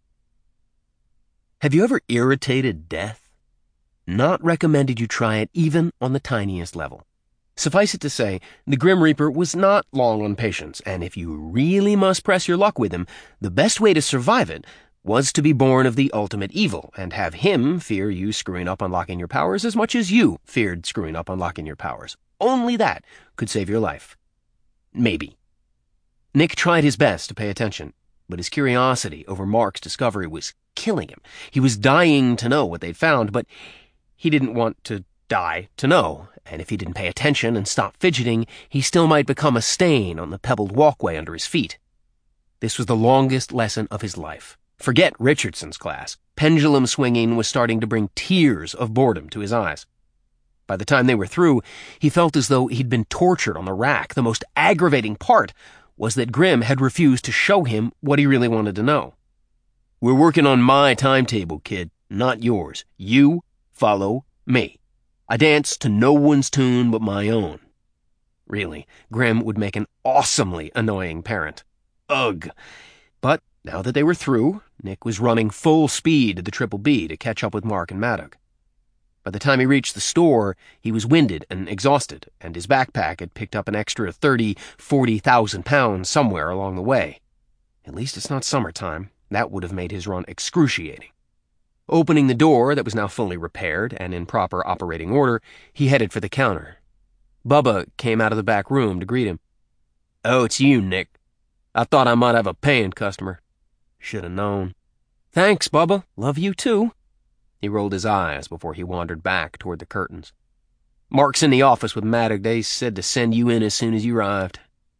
Have you ever irritated death? Not recommended you try it even on the tiniest level. Suffice it to say, the Grim Reaper was not long on patience, and if you really must press your luck with him, the best way to survive it was to be born of the ultimate evil, and have him fear you screwing up unlocking your powers as much as you feared screwing up unlocking your powers. Only that could save your life. Maybe. Nick tried his best to pay attention, but his curiosity over Mark's discovery was killing him. He was dying to know what they'd found, but he didn't want to die to know, and if he didn't pay attention and stop fidgeting, he still might become a stain on the pebbled walkway under his feet. This was the longest lesson of his life. Forget Richardson's class. Pendulum swinging was starting to bring tears of boredom to his eyes. By the time they were through, he felt as though he'd been tortured on the rack. The most aggravating part was that Grim had refused to show him what he really wanted to know. We're working on my timetable, kid, not yours. You follow me. I dance to no one's tune but my own. Really, Grim would make an awesomely annoying parent. Ugh. But now that they were through, Nick was running full speed to the Triple B to catch up with Mark and Maddox. By the time he reached the store, he was winded and exhausted, and his backpack had picked up an extra thirty, forty thousand pounds somewhere along the way. At least it's not summertime. That would have made his run excruciating. Opening the door that was now fully repaired and in proper operating order, he headed for the counter. Bubba came out of the back room to greet him. "Oh, it's you, Nick. I thought I might have a paying customer. Should have known." "Thanks, Bubba. Love you too." He rolled his eyes before he wandered back toward the curtains. "Mark's in the office with Maddox. They said to send you in as soon as you arrived."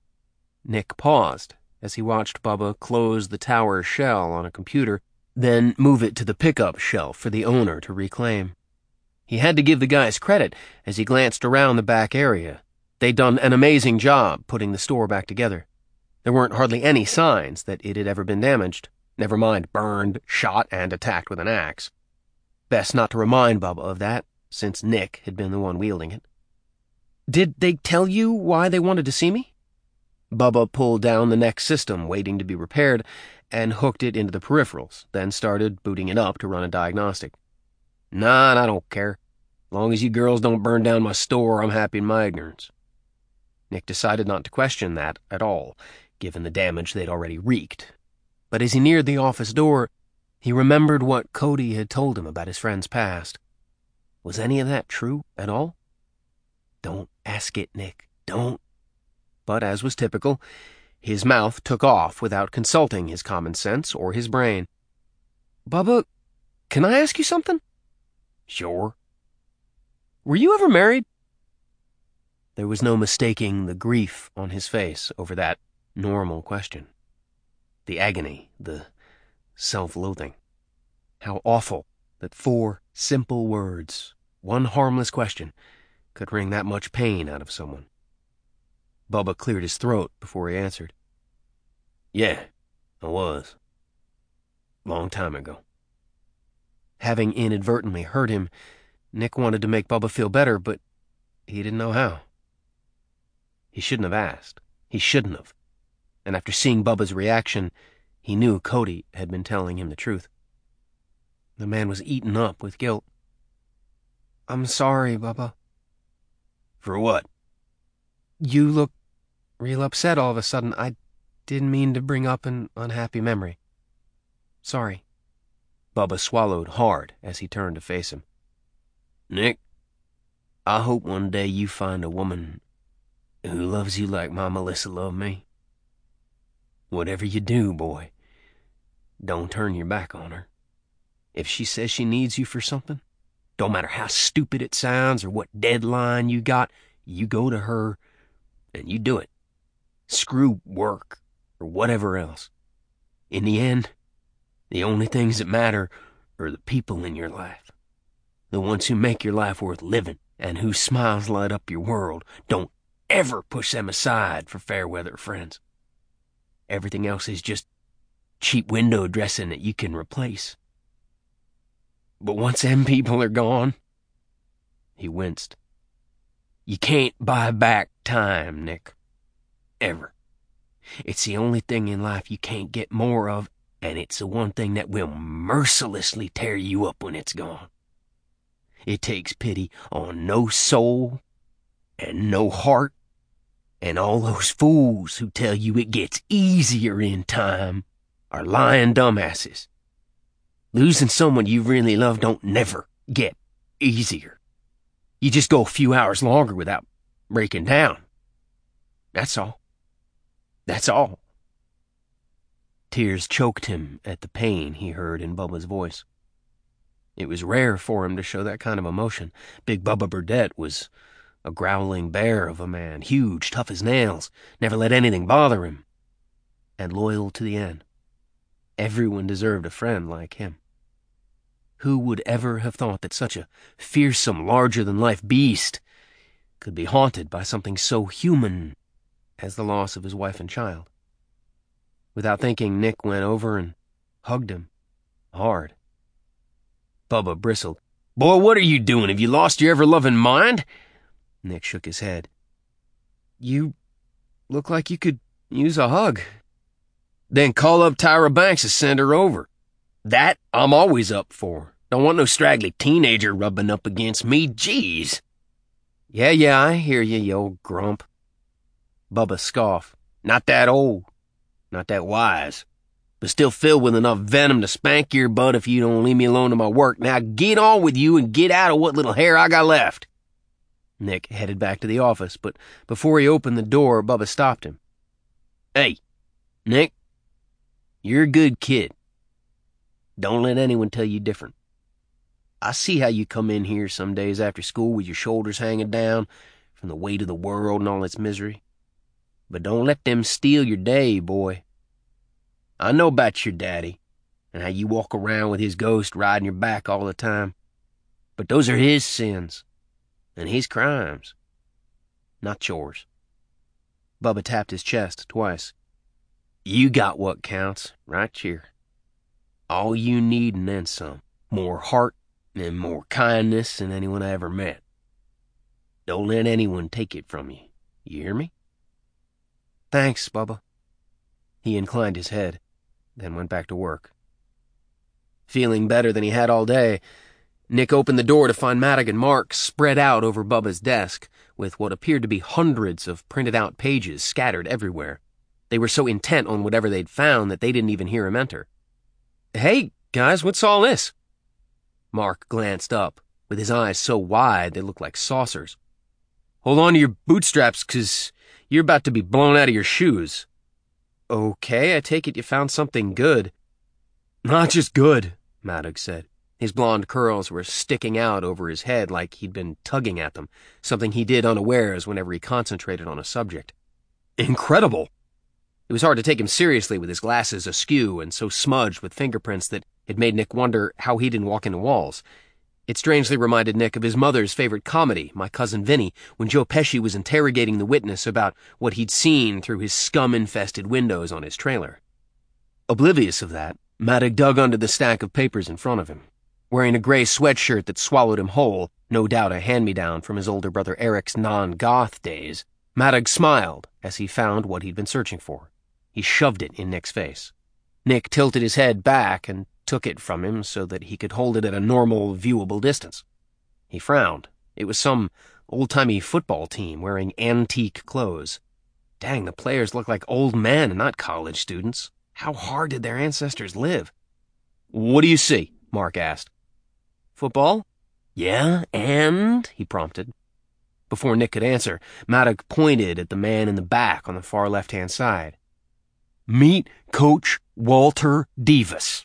Nick paused as he watched Bubba close the tower shell on a computer, then move it to the pickup shelf for the owner to reclaim. He had to give the guys credit as he glanced around the back area. They'd done an amazing job putting the store back together. There weren't hardly any signs that it had ever been damaged, never mind burned, shot, and attacked with an axe. Best not to remind Bubba of that, since Nick had been the one wielding it. "Did they tell you why they wanted to see me?" Bubba pulled down the next system waiting to be repaired and hooked it into the peripherals, then started booting it up to run a diagnostic. "Nah, I don't care. As long as you girls don't burn down my store, I'm happy in my ignorance." Nick decided not to question that at all, given the damage they'd already wreaked. But as he neared the office door, he remembered what Cody had told him about his friend's past. Was any of that true at all? "Don't ask it, Nick. Don't." But as was typical, his mouth took off without consulting his common sense or his brain. "Bubba, can I ask you something?" "Sure." "Were you ever married?" There was no mistaking the grief on his face over that normal question. The agony, the self-loathing. How awful that four simple words, one harmless question, could wring that much pain out of someone. Bubba cleared his throat before he answered. "Yeah, I was. Long time ago." Having inadvertently hurt him, Nick wanted to make Bubba feel better, but he didn't know how. He shouldn't have asked. He shouldn't have. And after seeing Bubba's reaction, he knew Cody had been telling him the truth. The man was eaten up with guilt. "I'm sorry, Bubba." "For what?" "You look real upset all of a sudden. I didn't mean to bring up an unhappy memory. Sorry." Bubba swallowed hard as he turned to face him. "Nick, I hope one day you find a woman who loves you like my Melissa loved me. Whatever you do, boy, don't turn your back on her. If she says she needs you for something, don't matter how stupid it sounds or what deadline you got, you go to her and you do it. Screw work or whatever else. In the end, the only things that matter are the people in your life. The ones who make your life worth living and whose smiles light up your world. Don't ever push them aside for fair weather friends. Everything else is just cheap window dressing that you can replace. But once them people are gone," he winced, "you can't buy back time, Nick. Ever. It's the only thing in life you can't get more of, and it's the one thing that will mercilessly tear you up when it's gone. It takes pity on no soul and no heart, and all those fools who tell you it gets easier in time are lying dumbasses. Losing someone you really love don't never get easier. You just go a few hours longer without breaking down. That's all. That's all." Tears choked him at the pain he heard in Bubba's voice. It was rare for him to show that kind of emotion. Big Bubba Burdette was a growling bear of a man, huge, tough as nails, never let anything bother him, and loyal to the end. Everyone deserved a friend like him. Who would ever have thought that such a fearsome, larger-than-life beast could be haunted by something so human as the loss of his wife and child? Without thinking, Nick went over and hugged him, hard. Bubba bristled. Boy, what are you doing? Have you lost your ever-loving mind? Nick shook his head. You look like you could use a hug. Then call up Tyra Banks and send her over. That I'm always up for. Don't want no straggly teenager rubbing up against me. Jeez. Yeah, yeah, I hear you, you old grump. Bubba scoffed. Not that old. Not that wise. But still filled with enough venom to spank your butt if you don't leave me alone to my work. Now get on with you and get out of what little hair I got left. Nick headed back to the office, but before he opened the door, Bubba stopped him. Hey, Nick, you're a good kid. Don't let anyone tell you different. I see how you come in here some days after school with your shoulders hanging down from the weight of the world and all its misery. But don't let them steal your day, boy. I know about your daddy, and how you walk around with his ghost riding your back all the time. But those are his sins, and his crimes, not yours. Bubba tapped his chest twice. You got what counts, right here. All you need and then some. More heart and more kindness than anyone I ever met. Don't let anyone take it from you. You hear me? Thanks, Bubba. He inclined his head, then went back to work. Feeling better than he had all day, Nick opened the door to find Madigan Mark spread out over Bubba's desk, with what appeared to be hundreds of printed-out pages scattered everywhere. They were so intent on whatever they'd found that they didn't even hear him enter. Hey, guys, what's all this? Mark glanced up, with his eyes so wide they looked like saucers. Hold on to your bootstraps, 'cause you're about to be blown out of your shoes. Okay, I take it you found something good. Not just good, Maddox said. His blonde curls were sticking out over his head like he'd been tugging at them, something he did unawares whenever he concentrated on a subject. Incredible! It was hard to take him seriously with his glasses askew and so smudged with fingerprints that it made Nick wonder how he didn't walk into walls. It strangely reminded Nick of his mother's favorite comedy, My Cousin Vinny, when Joe Pesci was interrogating the witness about what he'd seen through his scum-infested windows on his trailer. Oblivious of that, Maddox dug under the stack of papers in front of him. Wearing a gray sweatshirt that swallowed him whole, no doubt a hand-me-down from his older brother Eric's non-goth days, Maddox smiled as he found what he'd been searching for. He shoved it in Nick's face. Nick tilted his head back and took it from him so that he could hold it at a normal, viewable distance. He frowned. It was some old-timey football team wearing antique clothes. Dang, the players looked like old men and not college students. How hard did their ancestors live? What do you see? Mark asked. Football? Yeah, and? He prompted. Before Nick could answer, Maddox pointed at the man in the back on the far left-hand side. Meet Coach Walter Davis.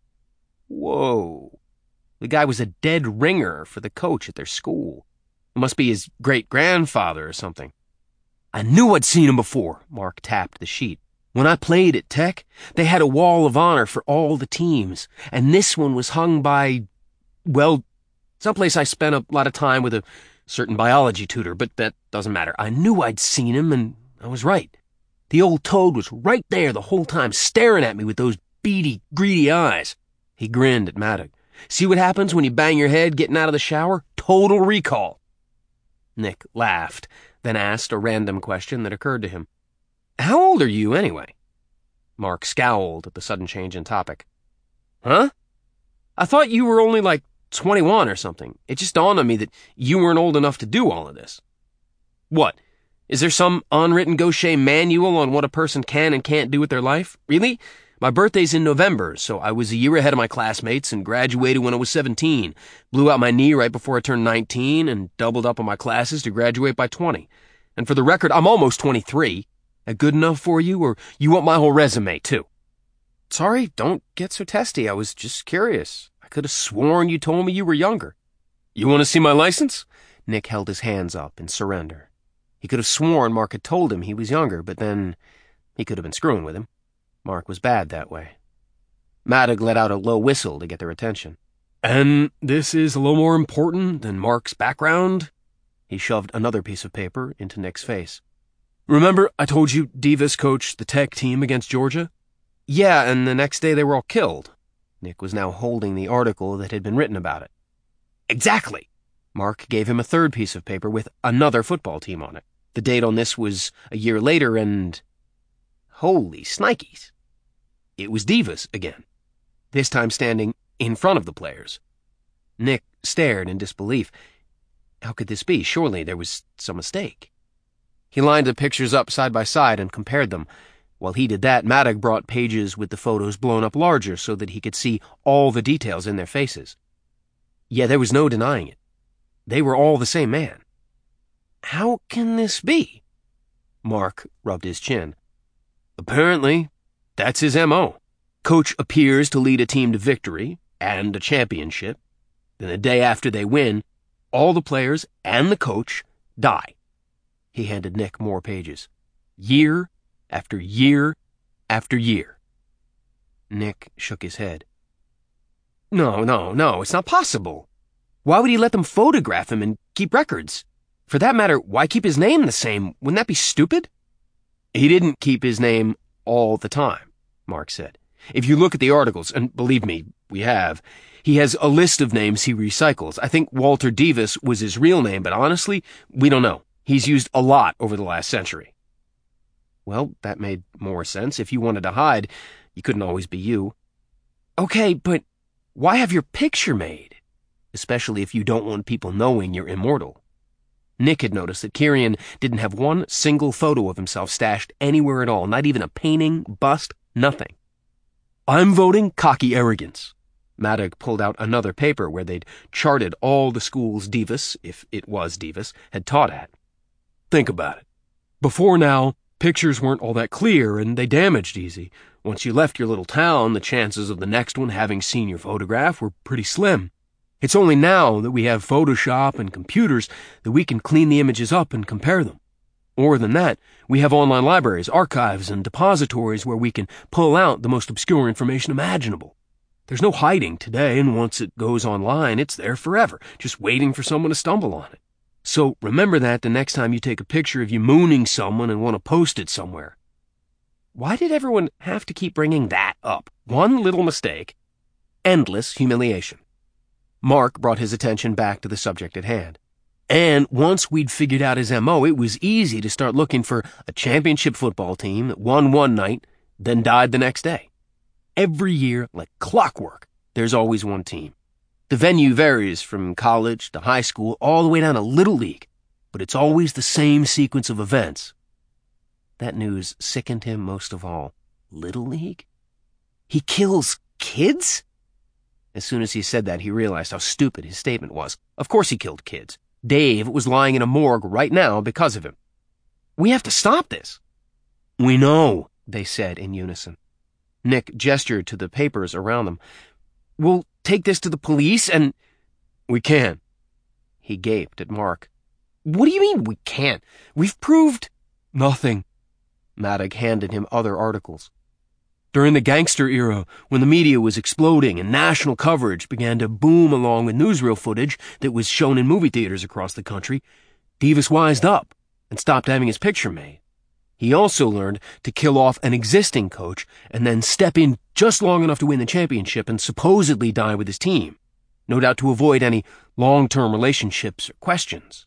Whoa. The guy was a dead ringer for the coach at their school. It must be his great-grandfather or something. I knew I'd seen him before, Mark tapped the sheet. When I played at Tech, they had a wall of honor for all the teams, and this one was hung by, well, someplace I spent a lot of time with a certain biology tutor, but that doesn't matter. I knew I'd seen him, and I was right. The old toad was right there the whole time, staring at me with those beady, greedy eyes. He grinned at Maddox. See what happens when you bang your head getting out of the shower? Total recall. Nick laughed, then asked a random question that occurred to him. How old are you, anyway? Mark scowled at the sudden change in topic. Huh? I thought you were only like twenty-one or something. It just dawned on me that you weren't old enough to do all of this. What? Is there some unwritten Gaucher manual on what a person can and can't do with their life? Really? My birthday's in November, so I was a year ahead of my classmates and graduated when I was seventeen. Blew out my knee right before I turned nineteen and doubled up on my classes to graduate by twenty. And for the record, I'm almost twenty-three. That good enough for you, or you want my whole resume, too? Sorry, don't get so testy. I was just curious. I could have sworn you told me you were younger. You want to see my license? Nick held his hands up in surrender. He could have sworn Mark had told him he was younger, but then he could have been screwing with him. Mark was bad that way. Maddox let out a low whistle to get their attention. And this is a little more important than Mark's background? He shoved another piece of paper into Nick's face. Remember I told you Davis coached the Tech team against Georgia? Yeah, and the next day they were all killed. Nick was now holding the article that had been written about it. Exactly! Mark gave him a third piece of paper with another football team on it. The date on this was a year later, and... holy snikes! It was Divas again, this time standing in front of the players. Nick stared in disbelief. How could this be? Surely there was some mistake. He lined the pictures up side by side and compared them. While he did that, Maddox brought pages with the photos blown up larger so that he could see all the details in their faces. Yeah, there was no denying it. They were all the same man. How can this be? Mark rubbed his chin. Apparently, that's his M O. Coach appears to lead a team to victory and a championship. Then the day after they win, all the players and the coach die. He handed Nick more pages. Year after year after year. Nick shook his head. No, no, no, it's not possible. Why would he let them photograph him and keep records? For that matter, why keep his name the same? Wouldn't that be stupid? He didn't keep his name all the time, Mark said. If you look at the articles, and believe me, we have, he has a list of names he recycles. I think Walter Divas was his real name, but honestly, we don't know. He's used a lot over the last century. Well, that made more sense. If you wanted to hide, you couldn't always be you. Okay, but why have your picture made? Especially if you don't want people knowing you're immortal. Nick had noticed that Kirian didn't have one single photo of himself stashed anywhere at all, not even a painting, bust, nothing. I'm voting cocky arrogance. Maddox pulled out another paper where they'd charted all the schools Divas, if it was Divas, had taught at. Think about it. Before now, pictures weren't all that clear and they damaged easy. Once you left your little town, the chances of the next one having seen your photograph were pretty slim. It's only now that we have Photoshop and computers that we can clean the images up and compare them. More than that, we have online libraries, archives, and depositories where we can pull out the most obscure information imaginable. There's no hiding today, and once it goes online, it's there forever, just waiting for someone to stumble on it. So remember that the next time you take a picture of you mooning someone and want to post it somewhere. Why did everyone have to keep bringing that up? One little mistake. Endless humiliation. Mark brought his attention back to the subject at hand. And once we'd figured out his M O, it was easy to start looking for a championship football team that won one night, then died the next day. Every year, like clockwork, there's always one team. The venue varies from college to high school all the way down to Little League, but it's always the same sequence of events. That news sickened him most of all. Little League? He kills kids? As soon as he said that, he realized how stupid his statement was. Of course he killed kids. Dave was lying in a morgue right now because of him. We have to stop this. We know, they said in unison. Nick gestured to the papers around them. We'll take this to the police and... We can't. He gaped at Mark. What do you mean we can't? We've proved... Nothing. Maddox handed him other articles. During the gangster era, when the media was exploding and national coverage began to boom along with newsreel footage that was shown in movie theaters across the country, Divas wised up and stopped having his picture made. He also learned to kill off an existing coach and then step in just long enough to win the championship and supposedly die with his team, no doubt to avoid any long-term relationships or questions.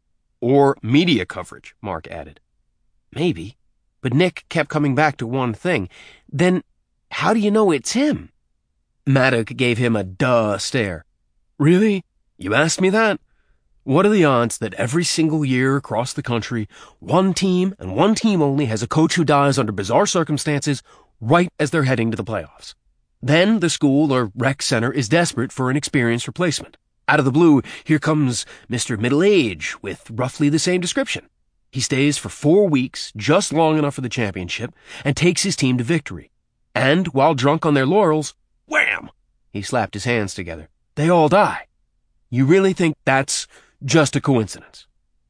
Or media coverage, Mark added. Maybe. But Nick kept coming back to one thing. Then, how do you know it's him? Maddox gave him a duh stare. Really? You asked me that? What are the odds that every single year across the country, one team and one team only has a coach who dies under bizarre circumstances right as they're heading to the playoffs? Then the school or rec center is desperate for an experienced replacement. Out of the blue, here comes Mister Middle-Age with roughly the same description. He stays for four weeks, just long enough for the championship, and takes his team to victory. And, while drunk on their laurels, wham! He slapped his hands together. They all die. You really think that's just a coincidence?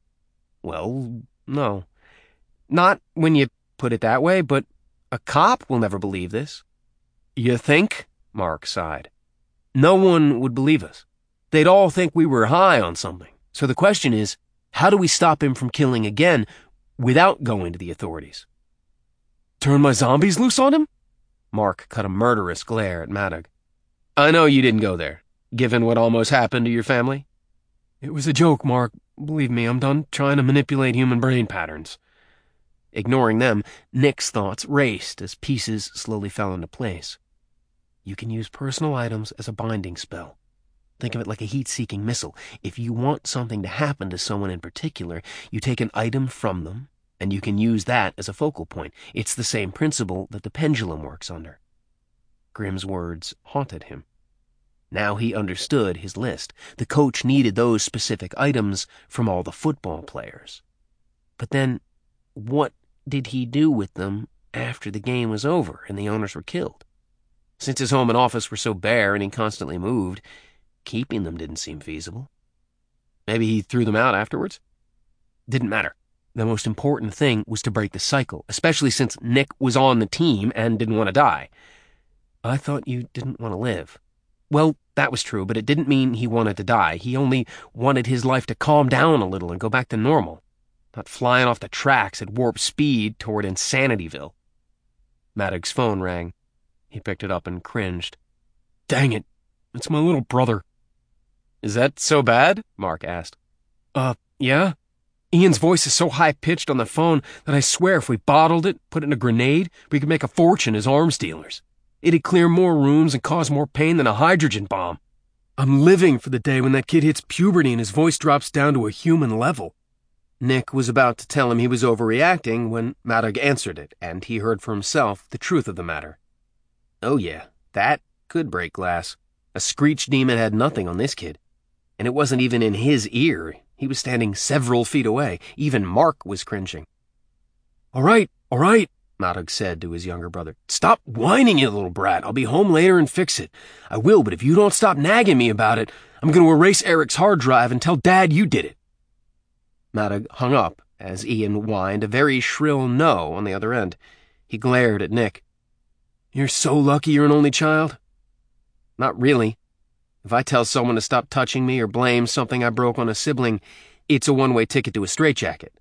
Well, no. Not when you put it that way, but a cop will never believe this. You think? Mark sighed. No one would believe us. They'd all think we were high on something. So the question is, how do we stop him from killing again without going to the authorities? Turn my zombies loose on him? Mark cut a murderous glare at Maddox. I know you didn't go there, given what almost happened to your family. It was a joke, Mark. Believe me, I'm done trying to manipulate human brain patterns. Ignoring them, Nick's thoughts raced as pieces slowly fell into place. You can use personal items as a binding spell. Think of it like a heat-seeking missile. If you want something to happen to someone in particular, you take an item from them, and you can use that as a focal point. It's the same principle that the pendulum works under. Grimm's words haunted him. Now he understood his list. The coach needed those specific items from all the football players. But then, what did he do with them after the game was over and the owners were killed? Since his home and office were so bare and he constantly moved, keeping them didn't seem feasible. Maybe he threw them out afterwards? Didn't matter. The most important thing was to break the cycle, especially since Nick was on the team and didn't want to die. I thought you didn't want to live. Well, that was true, but it didn't mean he wanted to die. He only wanted his life to calm down a little and go back to normal, not flying off the tracks at warp speed toward Insanityville. Maddox's phone rang. He picked it up and cringed. Dang it, it's my little brother. Is that so bad? Mark asked. Uh, yeah? Ian's voice is so high-pitched on the phone that I swear if we bottled it, put it in a grenade, we could make a fortune as arms dealers. It'd clear more rooms and cause more pain than a hydrogen bomb. I'm living for the day when that kid hits puberty and his voice drops down to a human level. Nick was about to tell him he was overreacting when Maddox answered it, and he heard for himself the truth of the matter. Oh yeah, that could break glass. A screech demon had nothing on this kid. And it wasn't even in his ear. He was standing several feet away. Even Mark was cringing. All right, all right, Maddox said to his younger brother. Stop whining, you little brat. I'll be home later and fix it. I will, but if you don't stop nagging me about it, I'm going to erase Eric's hard drive and tell Dad you did it. Maddox hung up as Ian whined a very shrill no on the other end. He glared at Nick. You're so lucky you're an only child. Not really. If I tell someone to stop touching me or blame something I broke on a sibling, it's a one-way ticket to a straitjacket.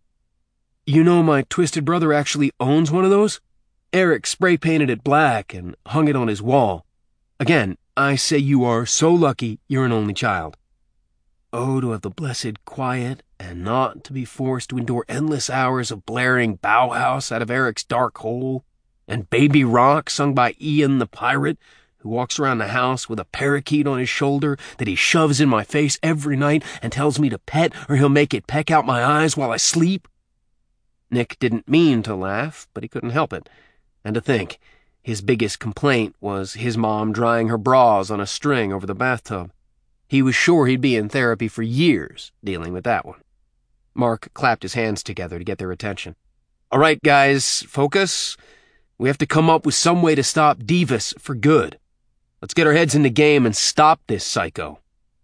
You know my twisted brother actually owns one of those? Eric spray-painted it black and hung it on his wall. Again, I say you are so lucky you're an only child. Oh, to have the blessed quiet and not to be forced to endure endless hours of blaring Bauhaus out of Eric's dark hole, and Baby Rock sung by Ian the Pirate, who walks around the house with a parakeet on his shoulder that he shoves in my face every night and tells me to pet or he'll make it peck out my eyes while I sleep. Nick didn't mean to laugh, but he couldn't help it. And to think, his biggest complaint was his mom drying her bras on a string over the bathtub. He was sure he'd be in therapy for years dealing with that one. Mark clapped his hands together to get their attention. All right, guys, focus. We have to come up with some way to stop Divas for good. Let's get our heads in the game and stop this psycho.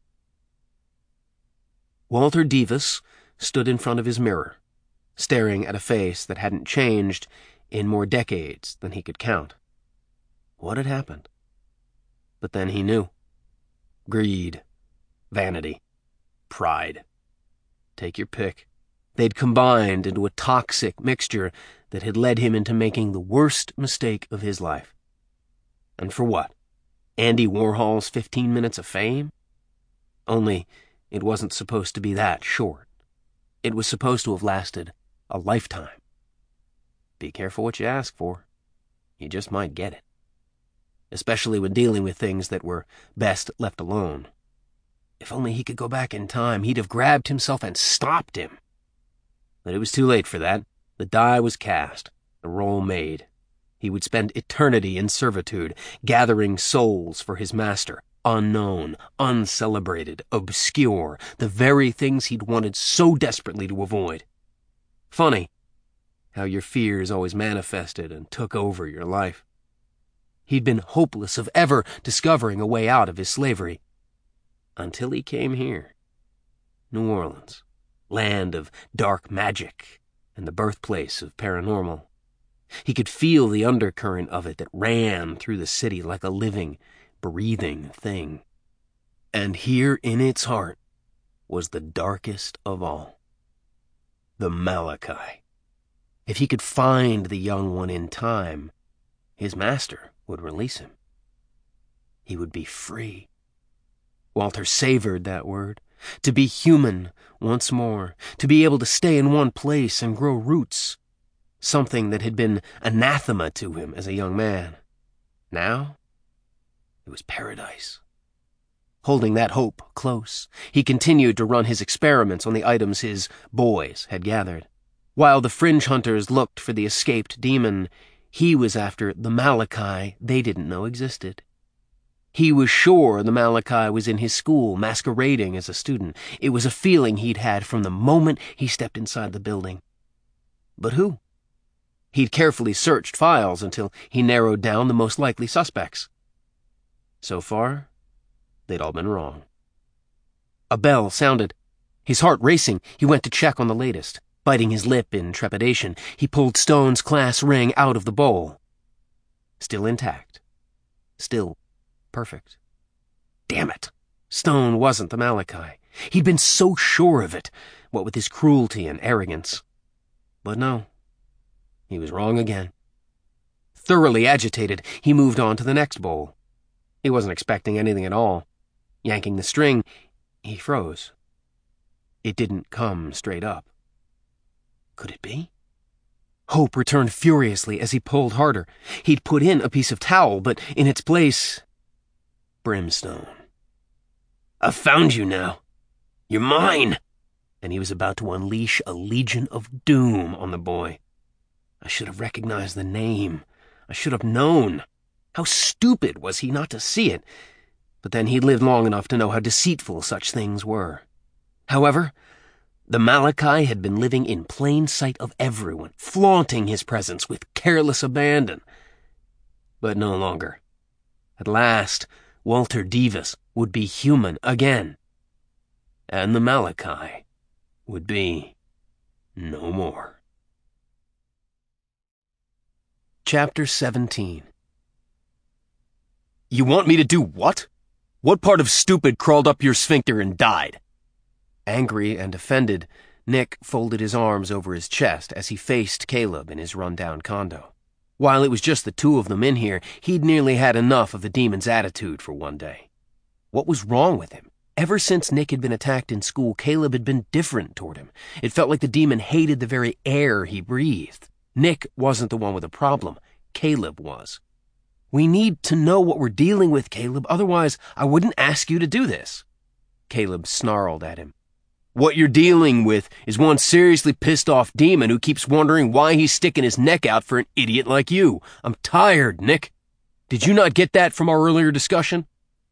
Walter Divas stood in front of his mirror, staring at a face that hadn't changed in more decades than he could count. What had happened? But then he knew. Greed, vanity, pride. Take your pick. They'd combined into a toxic mixture that had led him into making the worst mistake of his life. And for what? Andy Warhol's fifteen minutes of fame? Only it wasn't supposed to be that short. It was supposed to have lasted a lifetime. Be careful what you ask for. You just might get it. Especially when dealing with things that were best left alone. If only he could go back in time, he'd have grabbed himself and stopped him. But it was too late for that. The die was cast, the roll made. He would spend eternity in servitude, gathering souls for his master, unknown, uncelebrated, obscure, the very things he'd wanted so desperately to avoid. Funny how your fears always manifested and took over your life. He'd been hopeless of ever discovering a way out of his slavery. Until he came here. New Orleans, land of dark magic and the birthplace of paranormal. He could feel the undercurrent of it that ran through the city like a living, breathing thing. And here in its heart was the darkest of all. The Malachi. If he could find the young one in time, his master would release him. he would be free. Walter savored that word. To be human once more, to be able to stay in one place and grow roots, something that had been anathema to him as a young man. Now, it was paradise. Holding that hope close, he continued to run his experiments on the items his boys had gathered. While the fringe hunters looked for the escaped demon, he was after the Malachi they didn't know existed. He was sure the Malachi was in his school, masquerading as a student. It was a feeling he'd had from the moment he stepped inside the building. But who? He'd carefully searched files until he narrowed down the most likely suspects. So far, they'd all been wrong. A bell sounded. His heart racing, he went to check on the latest. Biting his lip in trepidation, he pulled Stone's class ring out of the bowl. Still intact. Still perfect. Damn it. Stone wasn't the Malachi. He'd been so sure of it, what with his cruelty and arrogance. But no, he was wrong again. Thoroughly agitated, he moved on to the next bowl. He wasn't expecting anything at all. Yanking the string, he froze. It didn't come straight up. Could it be? Hope returned furiously as he pulled harder. He'd put in a piece of towel, but in its place, brimstone. I've found you now. You're mine. And he was about to unleash a legion of doom on the boy. I should have recognized the name. I should have known. How stupid was he not to see it? But then he'd lived long enough to know how deceitful such things were. However, the Malachi had been living in plain sight of everyone, flaunting his presence with careless abandon. But no longer. At last, Walter Devis would be human again. And the Malachi would be no more. Chapter seventeen. You want me to do what? What part of stupid crawled up your sphincter and died? Angry and offended, Nick folded his arms over his chest as he faced Caleb in his run-down condo. While it was just the two of them in here, he'd nearly had enough of the demon's attitude for one day. What was wrong with him? Ever since Nick had been attacked in school, Caleb had been different toward him. It felt like the demon hated the very air he breathed. Nick wasn't the one with a problem. Caleb was. We need to know what we're dealing with, Caleb. Otherwise, I wouldn't ask you to do this. Caleb snarled at him. What you're dealing with is one seriously pissed-off demon who keeps wondering why he's sticking his neck out for an idiot like you. I'm tired, Nick. Did you not get that from our earlier discussion?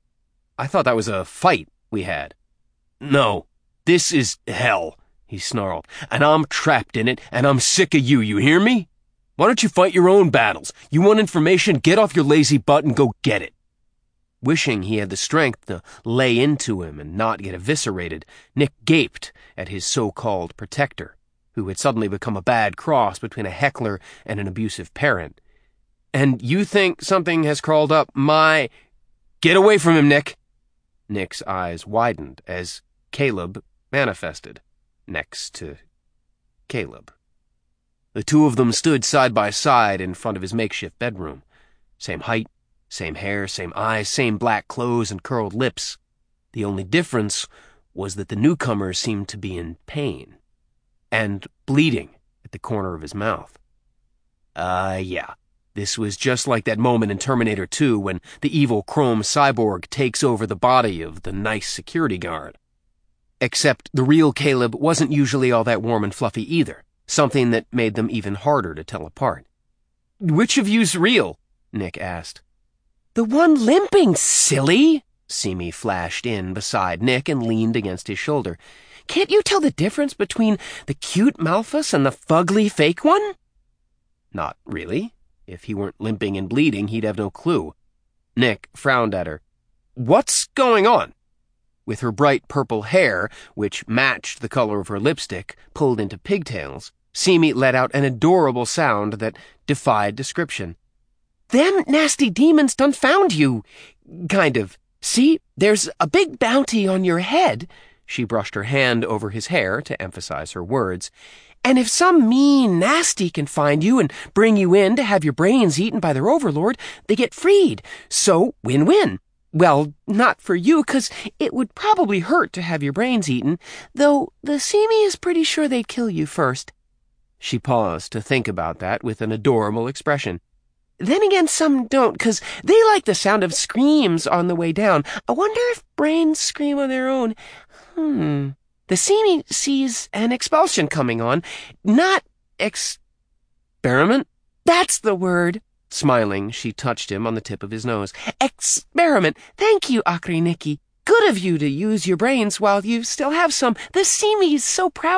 I thought that was a fight we had. No, this is hell, he snarled, and I'm trapped in it, and I'm sick of you, you hear me? Why don't you fight your own battles? You want information? Get off your lazy butt and go get it. Wishing he had the strength to lay into him and not get eviscerated, Nick gaped at his so-called protector, who had suddenly become a bad cross between a heckler and an abusive parent. And you think something has crawled up my... Get away from him, Nick! Nick's eyes widened as Caleb manifested next to Caleb. The two of them stood side by side in front of his makeshift bedroom. Same height, same hair, same eyes, same black clothes and curled lips. The only difference was that the newcomer seemed to be in pain and bleeding at the corner of his mouth. Uh, yeah. This was just like that moment in Terminator two when the evil chrome cyborg takes over the body of the nice security guard. Except the real Caleb wasn't usually all that warm and fluffy either, something that made them even harder to tell apart. Which of you's real? Nick asked. The one limping, silly! Simi flashed in beside Nick and leaned against his shoulder. Can't you tell the difference between the cute Malphus and the fugly fake one? Not really. If he weren't limping and bleeding, he'd have no clue. Nick frowned at her. What's going on? With her bright purple hair, which matched the color of her lipstick, pulled into pigtails, Simi let out an adorable sound that defied description. Them nasty demons done found you. Kind of. See, there's a big bounty on your head. She brushed her hand over his hair to emphasize her words. And if some mean nasty can find you and bring you in to have your brains eaten by their overlord, they get freed. So, win-win. Well, not for you, 'cause it would probably hurt to have your brains eaten, though the Simi is pretty sure they'd kill you first. She paused to think about that with an adorable expression. Then again, some don't, 'cause they like the sound of screams on the way down. I wonder if brains scream on their own. Hmm. The Simi sees an expulsion coming on, not experiment? That's the word. Smiling, she touched him on the tip of his nose. Experiment. Thank you, Akriniki. Good of you to use your brains while you still have some. The Simi's so proud